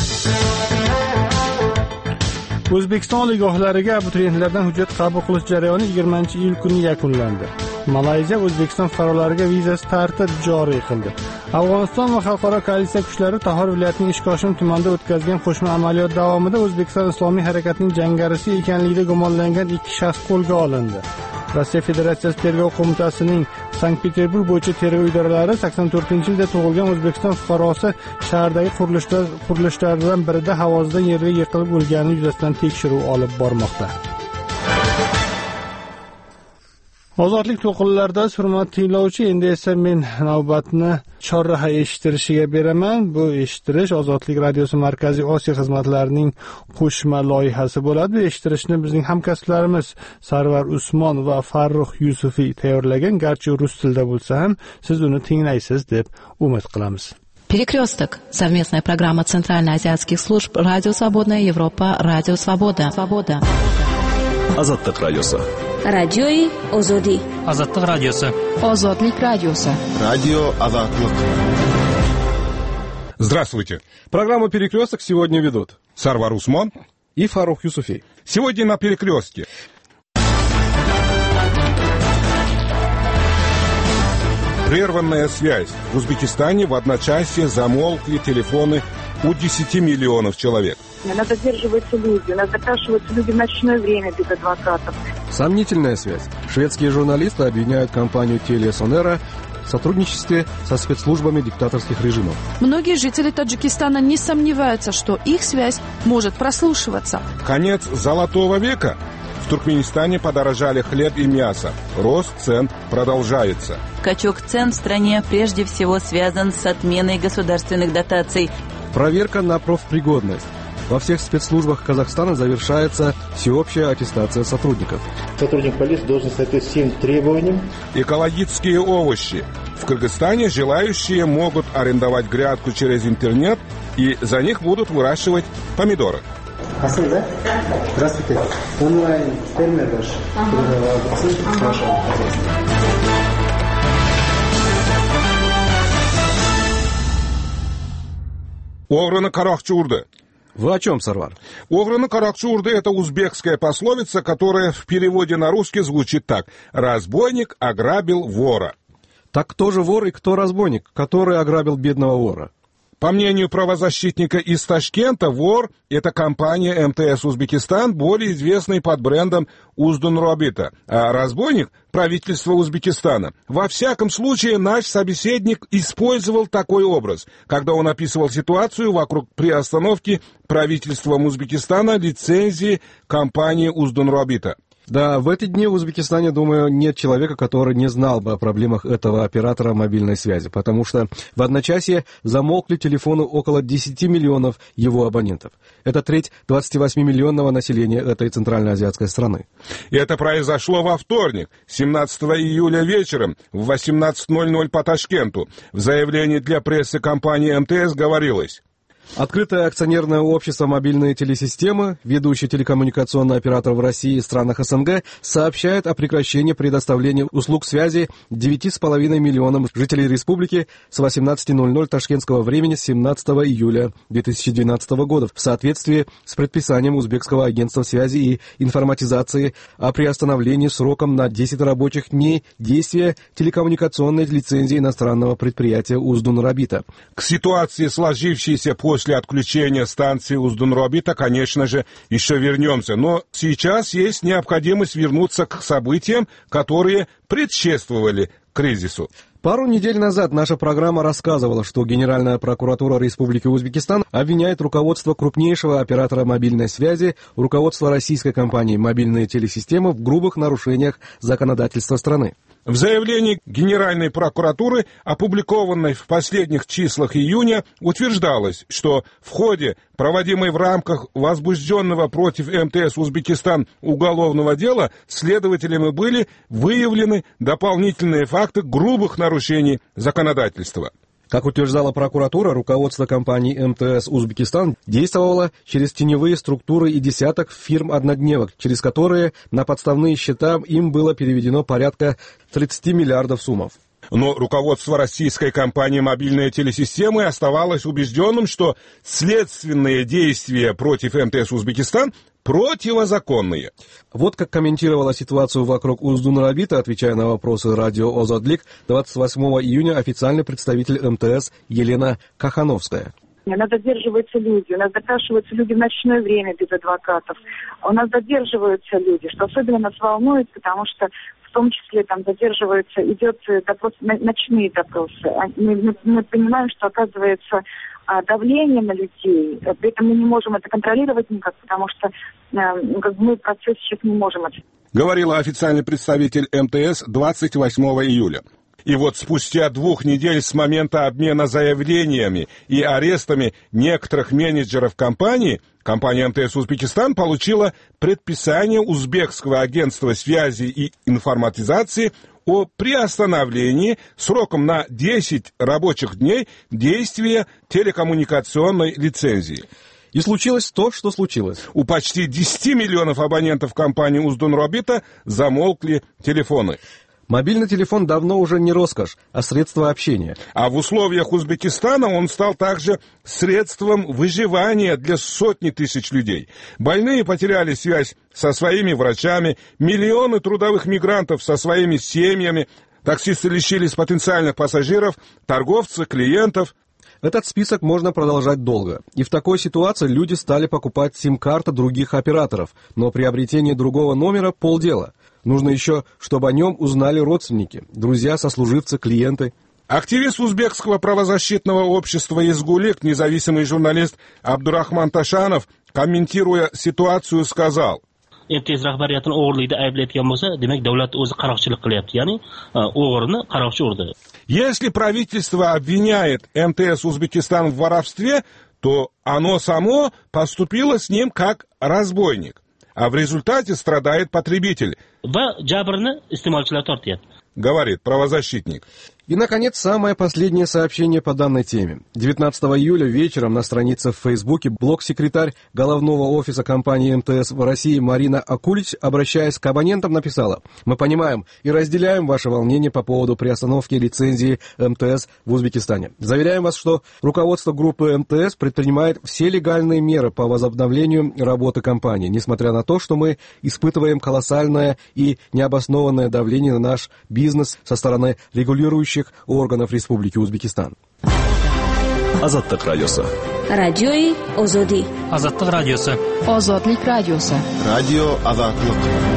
O'zbekiston oliygohlariga abituriyentlardan hujjat qabul qilish jarayoni 20-iyul kuni yakunlandi. Malayziya O'zbekiston fuqarolariga vizasiz tartib joriy qildi. Afg'oniston va xalqaro koalitsiya kuchlari Tahor viloyatining Ishkoshim tumanida o'tkazgan qo'shma amaliyot davomida O'zbekiston Islomiy harakatining jangarisi ekanligida gumonlangan 2 shaxs qo'lga olindi. Rossiya Federatsiyasi Tergov qo'mitasining Sankt-Peterburg bo'yicha tergov idoralari 84-yilda tug'ilgan O'zbekiston fuqarosi shahardagi qurilishlardan birida havozdan yerga yiqilib o'lgani yuzasidan tekshiruv olib bormoqda. Ozodlik to'qinlarida hurmatli tinglovchi, endi esa men navbatni chorraha eshittirishiga beraman. Bu eshittirish Ozodlik radiosi Markaziy Osiyo xizmatlarining qo'shma loyihasi bo'ladi. Bu eshittirishni bizning hamkasblarimiz Sarvar Usmon va Farruh Yusufiy tayyorlagan, garchi rus tilida bo'lsa ham siz uni tinglaysiz deb umid qilamiz. Перекресток. Совместная программа Центральноазиатских служб Радио Свободная Европа, Радио Свобода. Ozodlik radiosi. Radioyi Ozodi. Ozodlik radiosi. Ozodlik radiosi. Радио Ozodlik. Здравствуйте. Программу «Перекресток» сегодня ведут Сарвар Усман и Фарух Юсуфей. Сегодня на «Перекрестке». Прерванная связь. В Узбекистане в одночасье замолкли телефоны у 10 миллионов человек. У нас задерживаются люди, у нас запрашиваются люди в ночное время без адвокатов. Сомнительная связь. Шведские журналисты обвиняют компанию Телесонера в сотрудничестве со спецслужбами диктаторских режимов. Многие жители Таджикистана не сомневаются, что их связь может прослушиваться. Конец золотого века. В Туркменистане подорожали хлеб и мясо. Рост цен продолжается. Скачок цен в стране прежде всего связан с отменой государственных дотаций. Проверка на профпригодность. Во всех спецслужбах Казахстана завершается всеобщая аттестация сотрудников. Сотрудник полиции должен соответствовать всем требованиям. Экологические овощи. В Кыргызстане желающие могут арендовать грядку через интернет, и за них будут выращивать помидоры. Асыл, да? Здравствуйте. Онлайн фермер ваш. Ограны каракчы урды. Вы о чем, Сарвар? Ограны каракчы урды — это узбекская пословица, которая в переводе на русский звучит так: разбойник ограбил вора. Так кто же вор и кто разбойник, который ограбил бедного вора? По мнению правозащитника из Ташкента, вор — это компания МТС Узбекистан, более известная под брендом Уздунробита, а разбойник — правительство Узбекистана. Во всяком случае, наш собеседник использовал такой образ, когда он описывал ситуацию вокруг приостановки правительством Узбекистана лицензии компании Уздунробита. Да, в эти дни в Узбекистане, думаю, нет человека, который не знал бы о проблемах этого оператора мобильной связи, потому что в одночасье замолкли телефоны около 10 миллионов его абонентов. Это треть 28-миллионного населения этой центральноазиатской страны. И это произошло во вторник, 17 июля вечером в 18:00 по Ташкенту. В заявлении для прессы компании МТС говорилось: Открытое акционерное общество «Мобильные телесистемы», ведущий телекоммуникационный оператор в России и странах СНГ, сообщает о прекращении предоставления услуг связи 9,5 миллионам жителей республики с 18:00 ташкентского времени 17 июля 2012 года в соответствии с предписанием Узбекского агентства связи и информатизации о приостановлении сроком на 10 рабочих дней действия телекоммуникационной лицензии иностранного предприятия Уздунробита. К ситуации, сложившейся после отключения станции Уздунробита, конечно же, еще вернемся. Но сейчас есть необходимость вернуться к событиям, которые предшествовали кризису. Пару недель назад наша программа рассказывала, что Генеральная прокуратура Республики Узбекистан обвиняет руководство крупнейшего оператора мобильной связи, руководство российской компании «Мобильные телесистемы» в грубых нарушениях законодательства страны. В заявлении Генеральной прокуратуры, опубликованной в последних числах июня, утверждалось, что в ходе проводимой в рамках возбужденного против МТС Узбекистан уголовного дела следователями были выявлены дополнительные факты грубых нарушений законодательства. Как утверждала прокуратура, руководство компании МТС Узбекистан действовало через теневые структуры и десяток фирм-однодневок, через которые на подставные счета им было переведено порядка 30 миллиардов сумм. Но руководство российской компании «Мобильные телесистемы» оставалось убежденным, что следственные действия против МТС Узбекистан противозаконные. Вот как комментировала ситуацию вокруг Уздунробита, отвечая на вопросы радио «Озодлик», 28 июня официальный представитель МТС Елена Кахановская. У нас задерживаются люди, у нас допрашиваются люди в ночное время без адвокатов. У нас задерживаются люди, что особенно нас волнует, потому что в том числе там задерживаются, идет допрос, ночные допросы. Мы понимаем, что оказывается давление на людей, при этом мы не можем это контролировать никак, потому что мы процесс сейчас не можем. Говорила официальный представитель МТС 28 июля. И вот спустя 2 недель с момента обмена заявлениями и арестами некоторых менеджеров компании, компания МТС Узбекистан получила предписание Узбекского агентства связи и информатизации о приостановлении сроком на 10 рабочих дней действия телекоммуникационной лицензии. И случилось то, что случилось. У почти 10 миллионов абонентов компании Уздунробита замолкли телефоны. Мобильный телефон давно уже не роскошь, а средство общения. А в условиях Узбекистана он стал также средством выживания для сотни тысяч людей. Больные потеряли связь со своими врачами, миллионы трудовых мигрантов со своими семьями, таксисты лишились потенциальных пассажиров, торговцы, клиентов. Этот список можно продолжать долго. И в такой ситуации люди стали покупать сим-карты других операторов, но приобретение другого номера – полдела. Нужно еще, чтобы о нем узнали родственники, друзья, сослуживцы, клиенты. Активист узбекского правозащитного общества «Изгулик», независимый журналист Абдурахман Ташанов, комментируя ситуацию, сказал: MTS rahbariyatini o'g'irlikda ayblayotgan bo'lsa, demak davlat o'zi qaroqchilik qilyapti, ya'ni o'g'irni qaroqchi urdi. Если правительство обвиняет МТС Узбекистан в воровстве, то оно само поступило с ним как разбойник, а в результате страдает потребитель. Va jabrni iste'molchilar tortyapti. Говорит правозащитник. И, наконец, самое последнее сообщение по данной теме. 19 июля вечером на странице в Фейсбуке блог-секретарь головного офиса компании МТС в России Марина Акулич, обращаясь к абонентам, написала: «Мы понимаем и разделяем ваше волнение по поводу приостановки лицензии МТС в Узбекистане. Заверяем вас, что руководство группы МТС предпринимает все легальные меры по возобновлению работы компании, несмотря на то, что мы испытываем колоссальное и необоснованное давление на наш бизнес со стороны регулирующих органов Республики Узбекистан». Азаттык радиосы. Радиои Озоди. Азаттык радиосы. Озодлик радиосы. Радио Азаттык.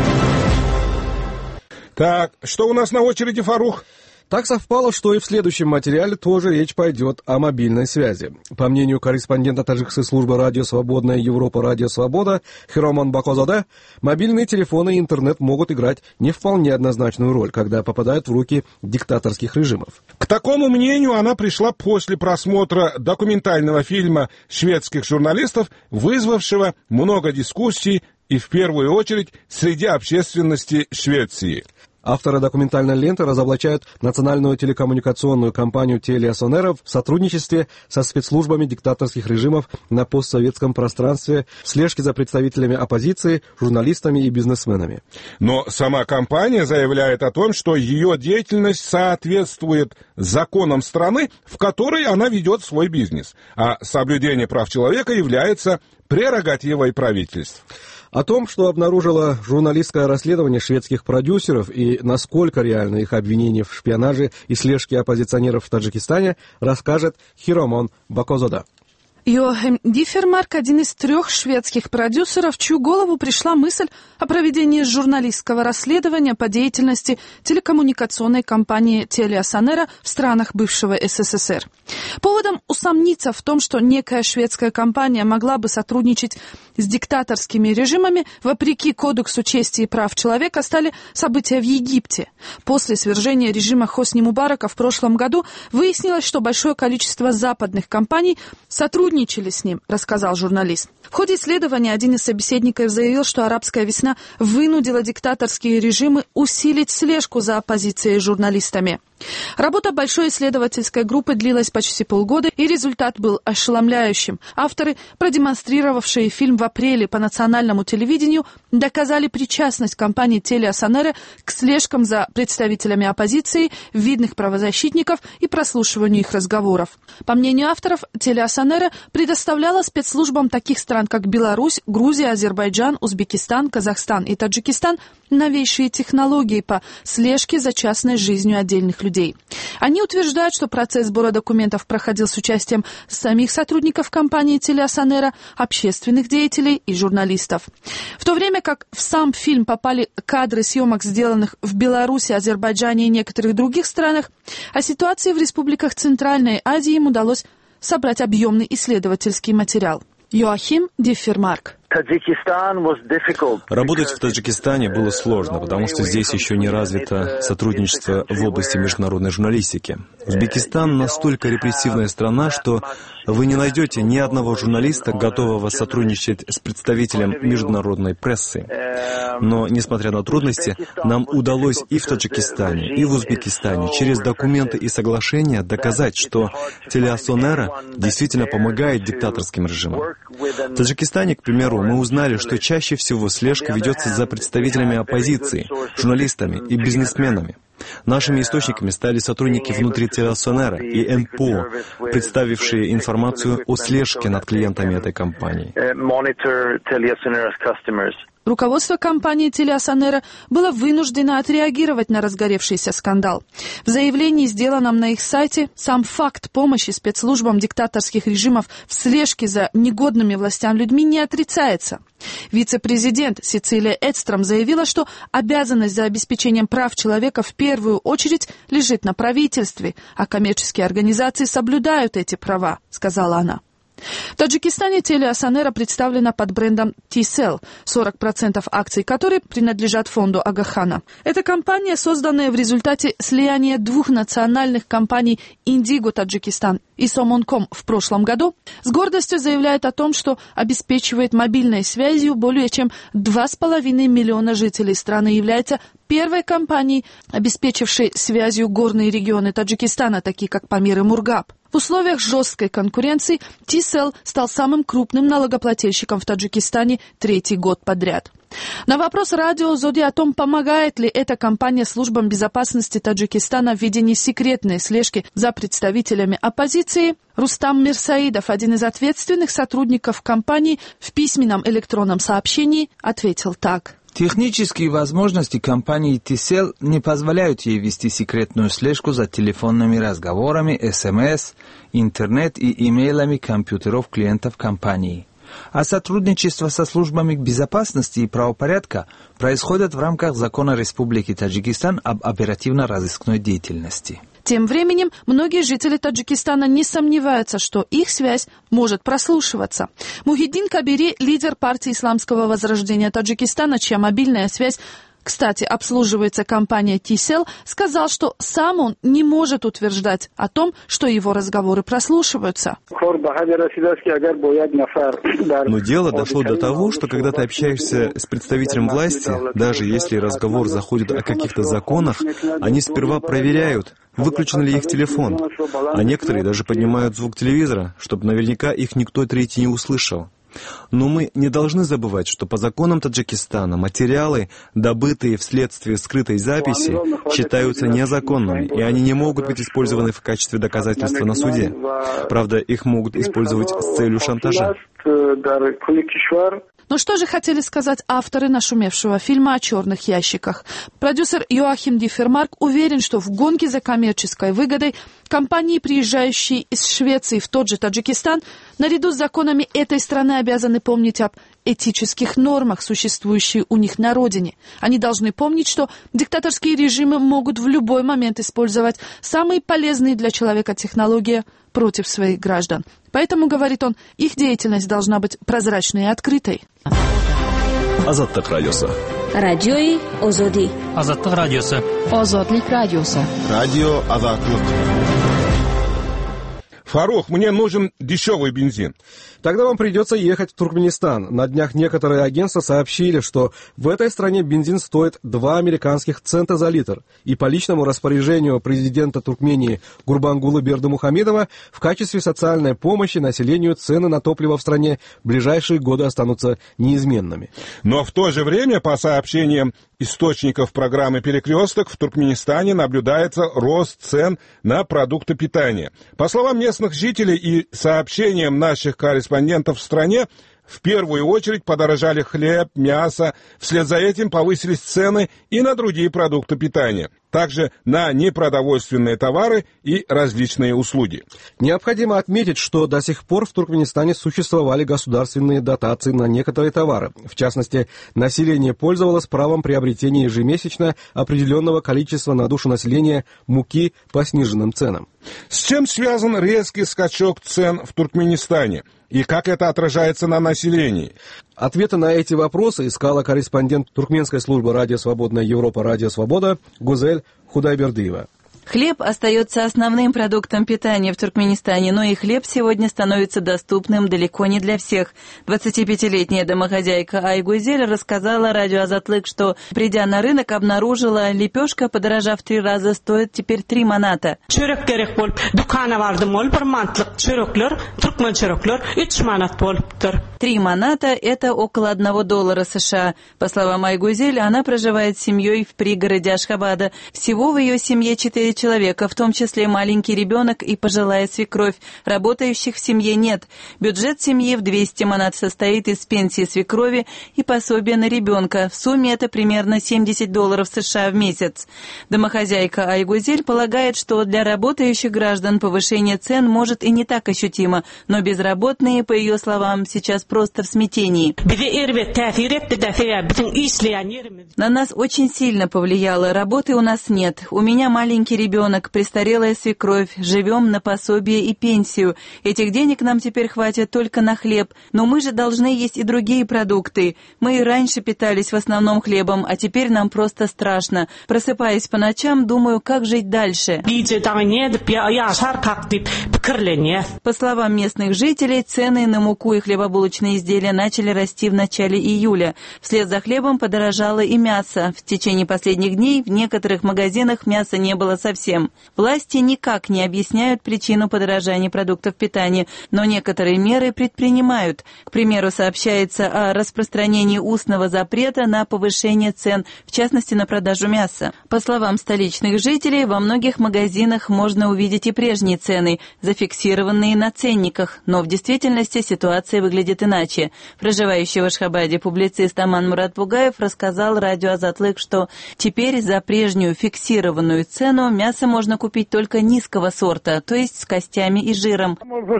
Так, что у нас на очереди, Фарух? Так совпало, что и в следующем материале тоже речь пойдет о мобильной связи. По мнению корреспондента таджикской службы «Радио Свободная Европа» «Радио Свобода» Хиромон Бакозаде, мобильные телефоны и интернет могут играть не вполне однозначную роль, когда попадают в руки диктаторских режимов. К такому мнению она пришла после просмотра документального фильма шведских журналистов, вызвавшего много дискуссий и в первую очередь среди общественности Швеции. Авторы документальной ленты разоблачают национальную телекоммуникационную компанию «Телеасонера» в сотрудничестве со спецслужбами диктаторских режимов на постсоветском пространстве в слежке за представителями оппозиции, журналистами и бизнесменами. Но сама компания заявляет о том, что ее деятельность соответствует законам страны, в которой она ведет свой бизнес, а соблюдение прав человека является прерогативой правительств. О том, что обнаружило журналистское расследование шведских продюсеров и насколько реальны их обвинения в шпионаже и слежке оппозиционеров в Таджикистане, расскажет Хиромон Бакозада. Йохем Диффермарк – один из 3 шведских продюсеров, в чью голову пришла мысль о проведении журналистского расследования по деятельности телекоммуникационной компании «Телеасонера» в странах бывшего СССР. Поводом усомниться в том, что некая шведская компания могла бы сотрудничать с диктаторскими режимами, вопреки Кодексу чести и прав человека, стали события в Египте. После свержения режима Хосни Мубарака в прошлом году выяснилось, что большое количество западных компаний сотрудничали с ним, рассказал журналист. В ходе исследования один из собеседников заявил, что арабская весна вынудила диктаторские режимы усилить слежку за оппозицией и журналистами. Работа большой исследовательской группы длилась почти полгода, и результат был ошеломляющим. Авторы, продемонстрировавшие фильм в апреле по национальному телевидению, доказали причастность компании «Телеасонера» к слежкам за представителями оппозиции, видных правозащитников и прослушиванию их разговоров. По мнению авторов, «Телеасонера» предоставляла спецслужбам таких стран, как Беларусь, Грузия, Азербайджан, Узбекистан, Казахстан и Таджикистан, новейшие технологии по слежке за частной жизнью отдельных людей. Они утверждают, что процесс сбора документов проходил с участием самих сотрудников компании «Телеасонера», общественных деятелей и журналистов. В то время как в сам фильм попали кадры съемок, сделанных в Беларуси, Азербайджане и некоторых других странах, о ситуации в республиках Центральной Азии им удалось собрать объемный исследовательский материал. Йохем Диффермарк. Работать в Таджикистане было сложно, потому что здесь еще не развито сотрудничество в области международной журналистики. Узбекистан настолько репрессивная страна, что вы не найдете ни одного журналиста, готового сотрудничать с представителем международной прессы. Но, несмотря на трудности, нам удалось и в Таджикистане, и в Узбекистане через документы и соглашения доказать, что «Телеасонера» действительно помогает диктаторским режимам. В Таджикистане, к примеру, мы узнали, что чаще всего слежка ведется за представителями оппозиции, журналистами и бизнесменами. Нашими источниками стали сотрудники внутри Телеасонера и НПО, представившие информацию о слежке над клиентами этой компании. Руководство компании Телеасонера было вынуждено отреагировать на разгоревшийся скандал. В заявлении, сделанном на их сайте, сам факт помощи спецслужбам диктаторских режимов в слежке за негодными властям людьми не отрицается. Вице-президент Сицилия Эдстром заявила, что обязанность за обеспечением прав человека в первую очередь лежит на правительстве, а коммерческие организации соблюдают эти права, сказала она. В Таджикистане Телеасонера представлена под брендом T-Cell, 40% акций которой принадлежат фонду Агахана. Эта компания, созданная в результате слияния двух национальных компаний Индиго Таджикистан и Сомонком в прошлом году, с гордостью заявляет о том, что обеспечивает мобильной связью более чем 2,5 миллиона жителей страны и является первой компанией, обеспечившей связью горные регионы Таджикистана, такие как Памир и Мургаб. В условиях жесткой конкуренции T-Cell стал самым крупным налогоплательщиком в Таджикистане третий год подряд. На вопрос радио «Озоди» о том, помогает ли эта компания службам безопасности Таджикистана в ведении секретной слежки за представителями оппозиции, Рустам Мирсаидов, один из ответственных сотрудников компании, в письменном электронном сообщении ответил так. Технические возможности компании T-Cell не позволяют ей вести секретную слежку за телефонными разговорами, СМС, интернет и имейлами компьютеров клиентов компании. А сотрудничество со службами безопасности и правопорядка происходит в рамках закона Республики Таджикистан об оперативно-розыскной деятельности. Тем временем многие жители Таджикистана не сомневаются, что их связь может прослушиваться. Мухиддин Кабири, лидер партии Исламского возрождения Таджикистана, чья мобильная связь, кстати, обслуживается компания T-Cell, сказал, что сам он не может утверждать о том, что его разговоры прослушиваются. Но дело дошло до того, что когда ты общаешься с представителем власти, даже если разговор заходит о каких-то законах, они сперва проверяют, выключен ли их телефон, а некоторые даже поднимают звук телевизора, чтобы наверняка их никто третий не услышал. Но мы не должны забывать, что по законам Таджикистана материалы, добытые вследствие скрытой записи, считаются незаконными, и они не могут быть использованы в качестве доказательства на суде. Правда, их могут использовать с целью шантажа. Но что же хотели сказать авторы нашумевшего фильма о черных ящиках? Продюсер Йоахим Дифермарк уверен, что в гонке за коммерческой выгодой компании, приезжающие из Швеции в тот же Таджикистан, наряду с законами этой страны обязаны помнить об этических нормах, существующих у них на родине. Они должны помнить, что диктаторские режимы могут в любой момент использовать самые полезные для человека технологии против своих граждан. Поэтому, говорит он, их деятельность должна быть прозрачной и открытой. Азаттык радиосы. Радиои Озоди. Азаттык радиосы. Озодлик радиосы. Радио Азаттык. Фарух, мне нужен дешевый бензин. Тогда вам придется ехать в Туркменистан. На днях некоторые агентства сообщили, что в этой стране бензин стоит 2 американских цента за литр. И по личному распоряжению президента Туркмении Гурбангулы Бердымухамедова в качестве социальной помощи населению цены на топливо в стране в ближайшие годы останутся неизменными. Но в то же время, по сообщениям источников программы «Перекресток», в Туркменистане наблюдается рост цен на продукты питания. По словам местных жителей и сообщениям наших корреспондентов в стране, в первую очередь подорожали хлеб, мясо, вслед за этим повысились цены и на другие продукты питания, также на непродовольственные товары и различные услуги. Необходимо отметить, что до сих пор в Туркменистане существовали государственные дотации на некоторые товары. В частности, население пользовалось правом приобретения ежемесячно определенного количества на душу населения муки по сниженным ценам. С чем связан резкий скачок цен в Туркменистане? И как это отражается на населении? Ответы на эти вопросы искала корреспондент туркменской службы «Радио Свободная Европа» «Радио Свобода» Гузель Худайбердиева. Хлеб остается основным продуктом питания в Туркменистане, но и хлеб сегодня становится доступным далеко не для всех. 25-летняя домохозяйка Айгузель рассказала радио «Азатлык», что, придя на рынок, обнаружила, лепешка, подорожав в 3 раза, стоит теперь 3 маната. 3 маната – это около $1 США. По словам Айгузель, она проживает с семьей в пригороде Ашхабада. Всего в ее семье 4 человека, в том числе маленький ребенок и пожилая свекровь. Работающих в семье нет. Бюджет семьи в 200 манат состоит из пенсии свекрови и пособия на ребенка. В сумме это примерно $70 США в месяц. Домохозяйка Айгузель полагает, что для работающих граждан повышение цен может и не так ощутимо, но безработные, по ее словам, сейчас просто в смятении. На нас очень сильно повлияло. Работы у нас нет. У меня маленький ребенок, престарелая свекровь. Живем на пособие и пенсию. Этих денег нам теперь хватит только на хлеб. Но мы же должны есть и другие продукты. Мы и раньше питались в основном хлебом, а теперь нам просто страшно. Просыпаясь по ночам, думаю, как жить дальше. По словам местных жителей, цены на муку и хлебобулочные изделия начали расти в начале июля. Вслед за хлебом подорожало и мясо. В течение последних дней в некоторых магазинах мяса не было совсем. Власти никак не объясняют причину подорожания продуктов питания, но некоторые меры предпринимают. К примеру, сообщается о распространении устного запрета на повышение цен, в частности на продажу мяса. По словам столичных жителей, во многих магазинах можно увидеть и прежние цены, зафиксированные на ценниках, но в действительности ситуация выглядит иначе. Проживающий в Ашхабаде публицист Аман Мурат Бугаев рассказал радио «Азатлык», что теперь за прежнюю фиксированную цену мясо можно купить только низкого сорта, то есть с костями и жиром.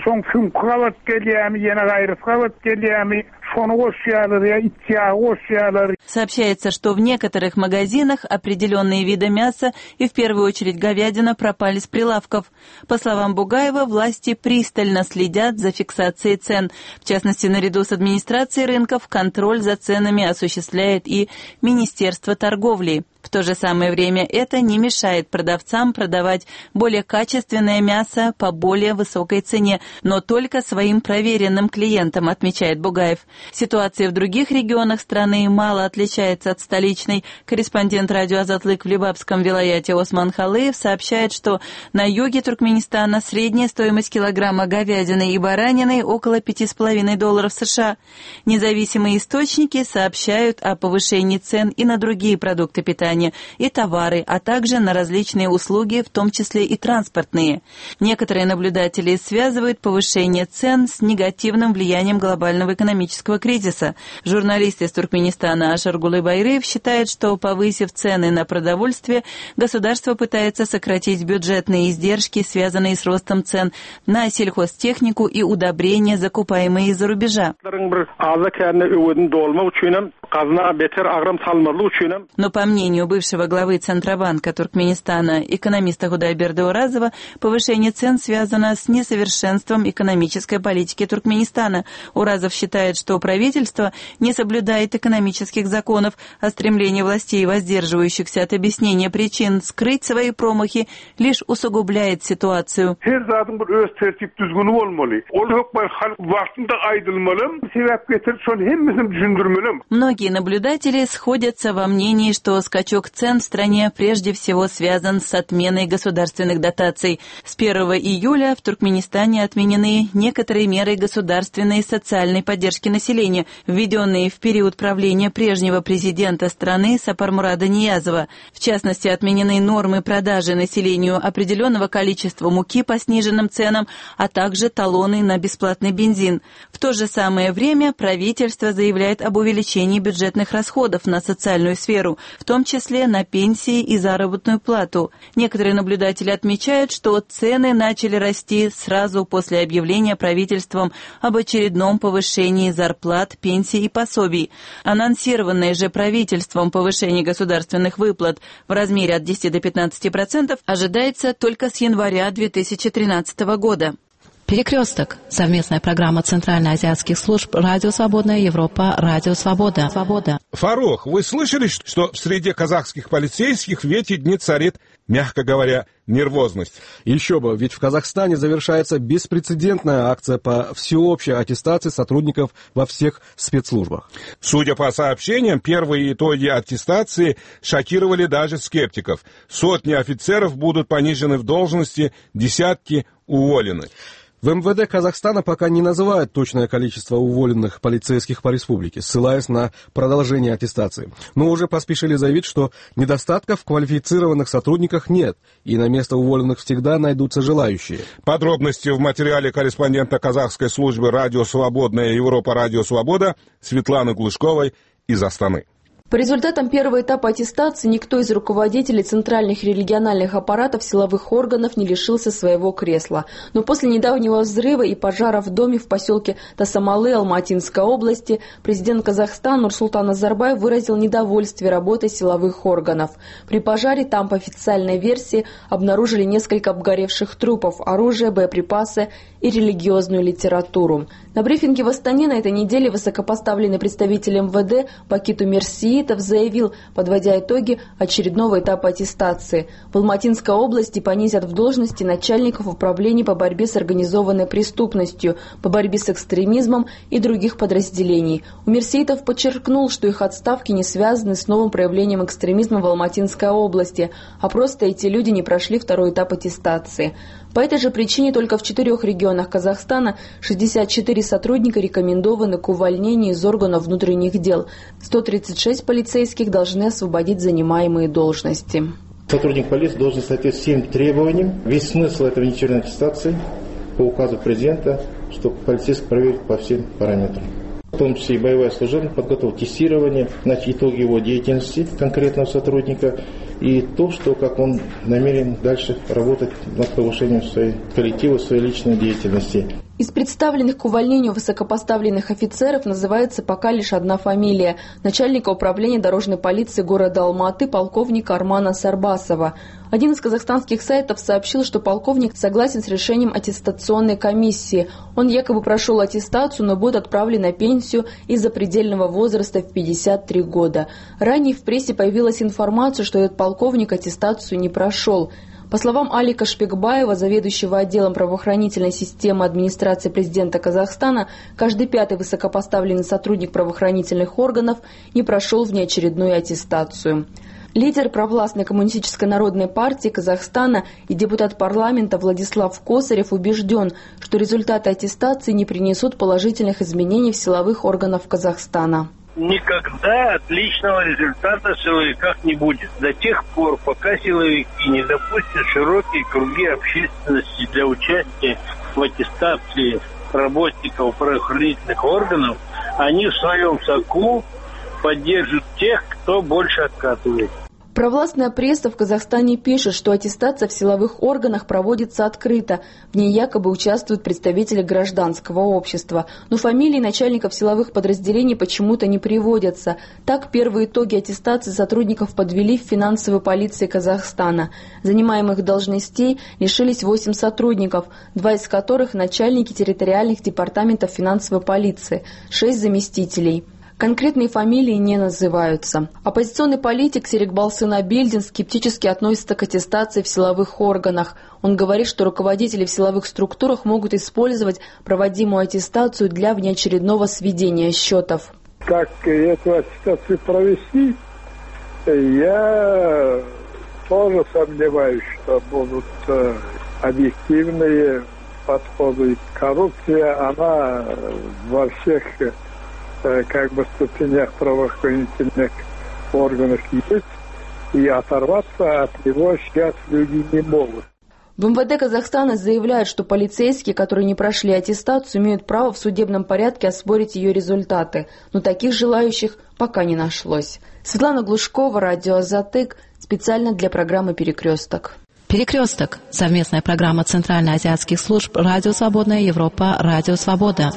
Сообщается, что в некоторых магазинах определенные виды мяса и в первую очередь говядина пропали с прилавков. По словам Бугаева, власти пристально следят за фиксацией цен. В частности, наряду с администрацией рынков контроль за ценами осуществляет и Министерство торговли. В то же самое время это не мешает продавцам продавать более качественное мясо по более высокой цене, но только своим проверенным клиентам, отмечает Бугаев. Ситуация в других регионах страны мало отличается от столичной. Корреспондент радио «Азатлык» в Либабском вилаяте Осман Халеев сообщает, что на юге Туркменистана средняя стоимость килограмма говядины и баранины около $5,5 США. Независимые источники сообщают о повышении цен и на другие продукты питания и товары, а также на различные услуги, в том числе и транспортные. Некоторые наблюдатели связывают повышение цен с негативным влиянием глобального экономического кризиса. Журналист из Туркменистана Ашар Гулыбайрыев считает, что, повысив цены на продовольствие, государство пытается сократить бюджетные издержки, связанные с ростом цен на сельхозтехнику и удобрения, закупаемые из-за рубежа. Но по мнению бывшего главы Центробанка Туркменистана, экономиста Худайберды Уразова, повышение цен связано с несовершенством экономической политики Туркменистана. Уразов считает, что правительство не соблюдает экономических законов, а стремление властей, воздерживающихся от объяснения причин, скрыть свои промахи, лишь усугубляет ситуацию. Многие наблюдатели сходятся во мнении, что скачок цен в стране прежде всего связан с отменой государственных дотаций. С 1 июля в Туркменистане отменены некоторые меры государственной и социальной поддержки населения, введенные в период правления прежнего президента страны Сапармурада Ниязова. В частности, отменены нормы продажи населению определенного количества муки по сниженным ценам, а также талоны на бесплатный бензин. В то же самое время правительство заявляет об увеличении бюджетных расходов на социальную сферу, в том числе на пенсии и заработную плату. Некоторые наблюдатели отмечают, что цены начали расти сразу после объявления правительством об очередном повышении зарплат, пенсий и пособий. Анонсированное же правительством повышение государственных выплат в размере от 10 до 15% ожидается только с января 2013 года. «Перекресток» — совместная программа Центральноазиатских служб «Радио Свободная Европа», «Радио Свобода». Фарух, вы слышали, что в среде казахских полицейских в эти дни царит мягко говоря, нервозность. Еще бы, ведь в Казахстане завершается беспрецедентная акция по всеобщей аттестации сотрудников во всех спецслужбах. Судя по сообщениям, первые итоги аттестации шокировали даже скептиков. Сотни офицеров будут понижены в должности, десятки уволены. В МВД Казахстана пока не называют точное количество уволенных полицейских по республике, ссылаясь на продолжение аттестации. Но уже поспешили заявить, что недостатков в квалифицированных сотрудниках нет, и на место уволенных всегда найдутся желающие. Подробности в материале корреспондента казахской службы «Радио Свободная Европа Радио Свобода» Светланы Глушковой из Астаны. По результатам первого этапа аттестации никто из руководителей центральных и региональных аппаратов силовых органов не лишился своего кресла. Но после недавнего взрыва и пожара в доме в поселке Тасамалы Алматинской области президент Казахстана Нурсултан Назарбаев выразил недовольствие работой силовых органов. При пожаре там, по официальной версии, обнаружили несколько обгоревших трупов, оружие, боеприпасы и религиозную литературу. На брифинге в Астане на этой неделе высокопоставленный представитель МВД Пакиту Мерсиитов заявил, подводя итоги очередного этапа аттестации. В Алматинской области понизят в должности начальников управлений по борьбе с организованной преступностью, по борьбе с экстремизмом и других подразделений. Мерсиитов подчеркнул, что их отставки не связаны с новым проявлением экстремизма в Алматинской области, а просто эти люди не прошли второй этап аттестации. По этой же причине только в 4 регионах Казахстана 64 сотрудника рекомендованы к увольнению из органов внутренних дел. 136 полицейских должны освободить занимаемые должности. Сотрудник полиции должен соответствовать всем требованиям. Весь смысл этой внеочередной аттестации по указу президента, что полицейский проверит по всем параметрам. В том числе и боевая служебная подготовка, тестирование, итоги его деятельности конкретного сотрудника и то, что как он намерен дальше работать над повышением своей коллектива, своей личной деятельности. Из представленных к увольнению высокопоставленных офицеров называется пока лишь одна фамилия – начальника управления дорожной полиции города Алматы полковника Армана Сарбасова. Один из казахстанских сайтов сообщил, что полковник согласен с решением аттестационной комиссии. Он якобы прошел аттестацию, но будет отправлен на пенсию из-за предельного возраста в 53 года. Ранее в прессе появилась информация, что этот полковник аттестацию не прошел. По словам Алика Шпекбаева, заведующего отделом правоохранительной системы администрации президента Казахстана, каждый 5-й высокопоставленный сотрудник правоохранительных органов не прошел внеочередную аттестацию. Лидер провластной коммунистической народной партии Казахстана и депутат парламента Владислав Косарев убежден, что результаты аттестации не принесут положительных изменений в силовых органах Казахстана. Никогда отличного результата в силовиках не будет. До тех пор, пока силовики не допустят широкие круги общественности для участия в аттестации работников правоохранительных органов, они в своем соку поддержат тех, кто больше откатывает. Провластная пресса в Казахстане пишет, что аттестация в силовых органах проводится открыто. В ней якобы участвуют представители гражданского общества. Но фамилии начальников силовых подразделений почему-то не приводятся. Так, первые итоги аттестации сотрудников подвели в финансовой полиции Казахстана. Занимаемых должностей лишились 8 сотрудников, 2 из которых начальники территориальных департаментов финансовой полиции, 6 заместителей. Конкретные фамилии не называются. Оппозиционный политик Серикбал Сынабельдин скептически относится к аттестации в силовых органах. Он говорит, что руководители в силовых структурах могут использовать проводимую аттестацию для внеочередного сведения счетов. Как эту аттестацию провести, я тоже сомневаюсь, что будут объективные подходы. Коррупция, она во всех ступенях правоохранительных органов есть, и оторваться от него сейчас люди не могут. В МВД Казахстана заявляют, что полицейские, которые не прошли аттестацию, имеют право в судебном порядке оспорить ее результаты, но таких желающих пока не нашлось. Светлана Глушкова, радио «Азатык», специально для программы «Перекресток». «Перекресток» – совместная программа Центральноазиатских служб «Радио Свободная Европа», «Радио Свобода».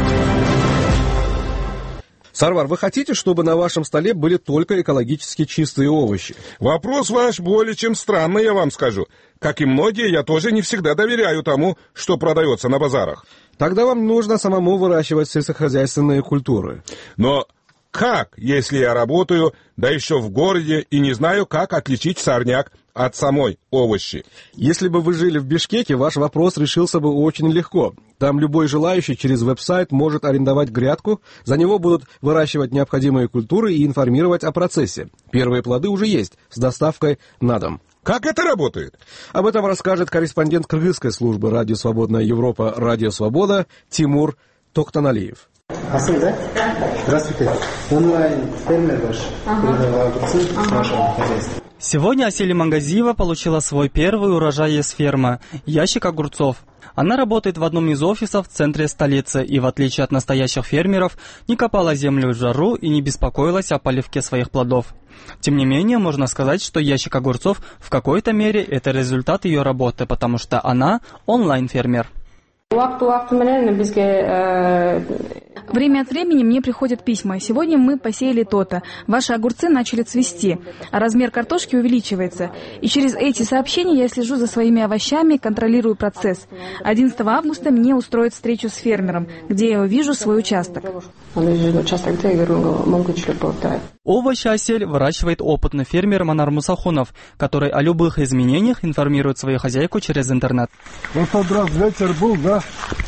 Сарвар, вы хотите, чтобы на вашем столе были только экологически чистые овощи? Вопрос ваш более чем странный, я вам скажу. Как и многие, я тоже не всегда доверяю тому, что продается на базарах. Тогда вам нужно самому выращивать сельскохозяйственные культуры. Но как, если я работаю, да еще в городе, и не знаю, как отличить сорняк от самой овощи. Если бы вы жили в Бишкеке, ваш вопрос решился бы очень легко. Там любой желающий через веб-сайт может арендовать грядку, за него будут выращивать необходимые культуры и информировать о процессе. Первые плоды уже есть, с доставкой на дом. Как это работает? Об этом расскажет корреспондент кыргызской службы «Радио Свободная Европа» «Радио Свобода» Тимур Токтаналиев. Асыл, да? Здравствуйте. Онлайн-фермер ваш. Сегодня Асель Мангазиева получила свой первый урожай из фермы – ящик огурцов. Она работает в одном из офисов в центре столицы и, в отличие от настоящих фермеров, не копала землю в жару и не беспокоилась о поливке своих плодов. Тем не менее, можно сказать, что ящик огурцов в какой-то мере – это результат ее работы, потому что она онлайн-фермер. Время от времени мне приходят письма. Сегодня мы посеяли то-то. Ваши огурцы начали цвести, а размер картошки увеличивается. И через эти сообщения я слежу за своими овощами, контролирую процесс. 11 августа мне устроят встречу с фермером, где я увижу свой участок. Овощи Асель выращивает опытный фермер Манар Мусахунов, который о любых изменениях информирует свою хозяйку через интернет. Вот тот раз ветер был, да?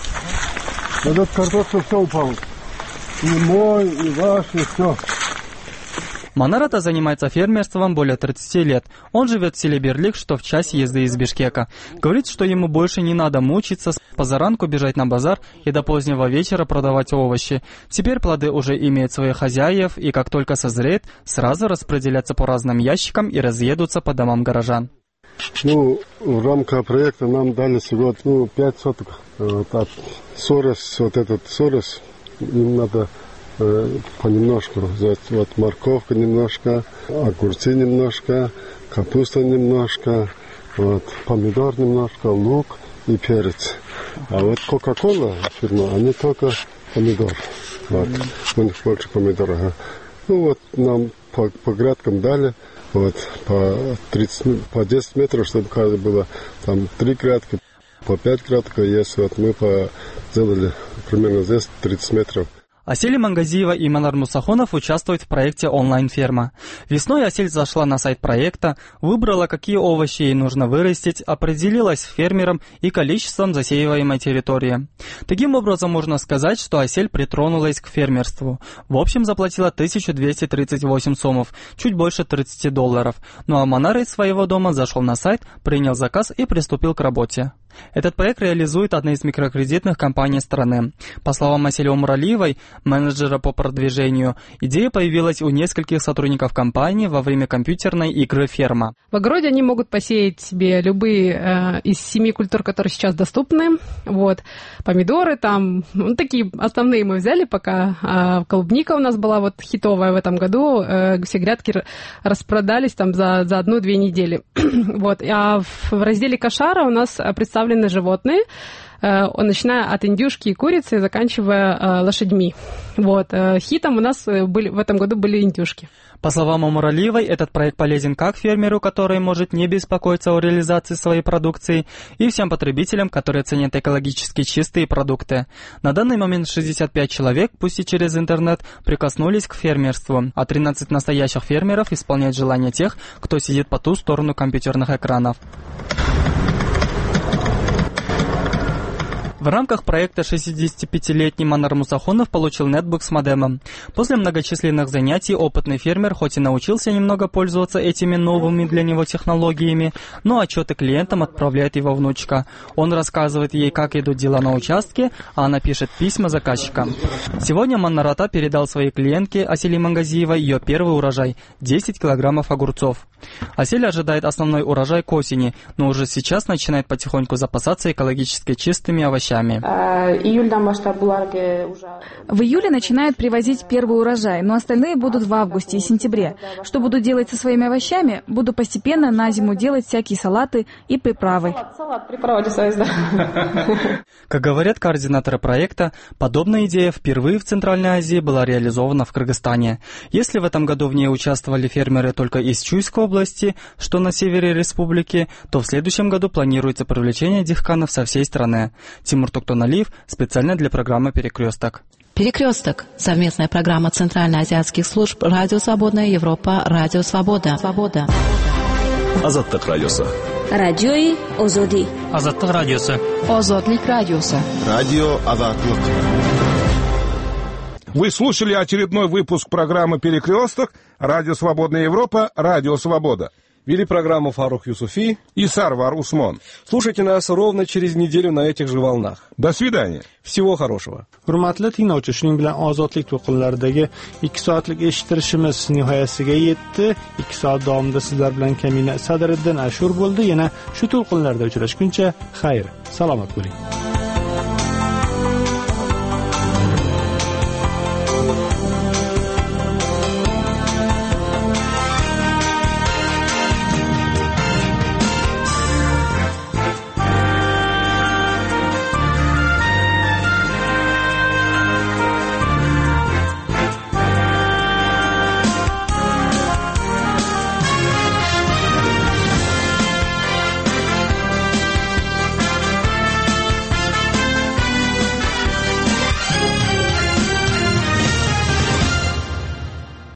Этот картошка все упал. И мой, и ваш, и все. Манарата занимается фермерством более 30 лет. Он живет в селе Берлик, что в час езды из Бишкека. Говорит, что ему больше не надо мучиться, позаранку бежать на базар и до позднего вечера продавать овощи. Теперь плоды уже имеют своих хозяев, и как только созреет, сразу распределятся по разным ящикам и разъедутся по домам горожан. В рамках проекта нам дали всего 5 соток. Сорос, вот этот сорос, им надо понемножку взять. Вот морковка немножко, огурцы немножко, капуста немножко, вот помидор немножко, лук и перец. А вот Кока-Кола фирма, они только помидор. Вот. У них больше помидора. Вот нам по грядкам дали. Вот, по 10 метров, чтобы каждый было там 3 грядки, по 5 грядок есть. Вот мы сделали примерно здесь 30 метров. Асель Мангазиева и Манар Мусахунов участвуют в проекте «Онлайн-ферма». Весной Асель зашла на сайт проекта, выбрала, какие овощи ей нужно вырастить, определилась с фермером и количеством засеиваемой территории. Таким образом, можно сказать, что Асель притронулась к фермерству. В общем, заплатила 1238 сомов, чуть больше $30. Ну а Манар из своего дома зашел на сайт, принял заказ и приступил к работе. Этот проект реализует одна из микрокредитных компаний страны. По словам Асели Умралиевой, менеджера по продвижению, идея появилась у нескольких сотрудников компании во время компьютерной игры «Ферма». В огороде они могут посеять себе любые из 7 культур, которые сейчас доступны. Вот. Помидоры там, такие основные мы взяли пока. Клубника у нас была вот хитовая в этом году. Все грядки распродались там за 1-2 недели. Вот. А в разделе кошара у нас представлены животные, начиная от индюшки и курицы, заканчивая лошадьми. Вот. Хитом у нас в этом году были индюшки. По словам Умралиевой, этот проект полезен как фермеру, который может не беспокоиться о реализации своей продукции, и всем потребителям, которые ценят экологически чистые продукты. На данный момент 65 человек, пусть и через интернет, прикоснулись к фермерству, а 13 настоящих фермеров исполняют желания тех, кто сидит по ту сторону компьютерных экранов. В рамках проекта 65-летний Манар Мусахунов получил нетбук с модемом. После многочисленных занятий опытный фермер хоть и научился немного пользоваться этими новыми для него технологиями, но отчеты клиентам отправляет его внучка. Он рассказывает ей, как идут дела на участке, а она пишет письма заказчикам. Сегодня Манарата передал своей клиентке Асели Мангазиевой ее первый урожай – 10 килограммов огурцов. Асель ожидает основной урожай к осени, но уже сейчас начинает потихоньку запасаться экологически чистыми овощами. В июле начинают привозить первый урожай, но остальные будут в августе и сентябре. Что буду делать со своими овощами? Буду постепенно на зиму делать всякие салаты и приправы. Как говорят координаторы проекта, подобная идея впервые в Центральной Азии была реализована в Кыргызстане. Если в этом году в ней участвовали фермеры только из Чуйской области, что на севере республики, то в следующем году планируется привлечение дихканов со всей страны. Тимур Токтаналиев специально для программы «Перекресток». «Перекресток» — совместная программа Центральноазиатских служб «Радио Свободная Европа», «Радио Свобода». Ozodlik radiosi. Radyoyi Ozodi. Ozodlik radiosi. Ozodlik radiosi. Радио Озодлык. Вы слушали очередной выпуск программы «Перекресток», Радио Свободная Европа, Радио Свобода. Вели программу Фарух Юсуфи и Сарвар Усмон. Слушайте нас ровно через неделю на этих же волнах. До свидания. Всего хорошего. Hurmatli tinglovchi, shuning bilan ozodlik to'lqinlaridagi 2 soatlik eshittirishimiz nihoyasiga yetdi. 2 soat davomida sizlar bilan Kamina Sadriddin Ashur bo'ldi. Yana shu to'lqinlarda uchrashguncha xayr, salomat bo'ling.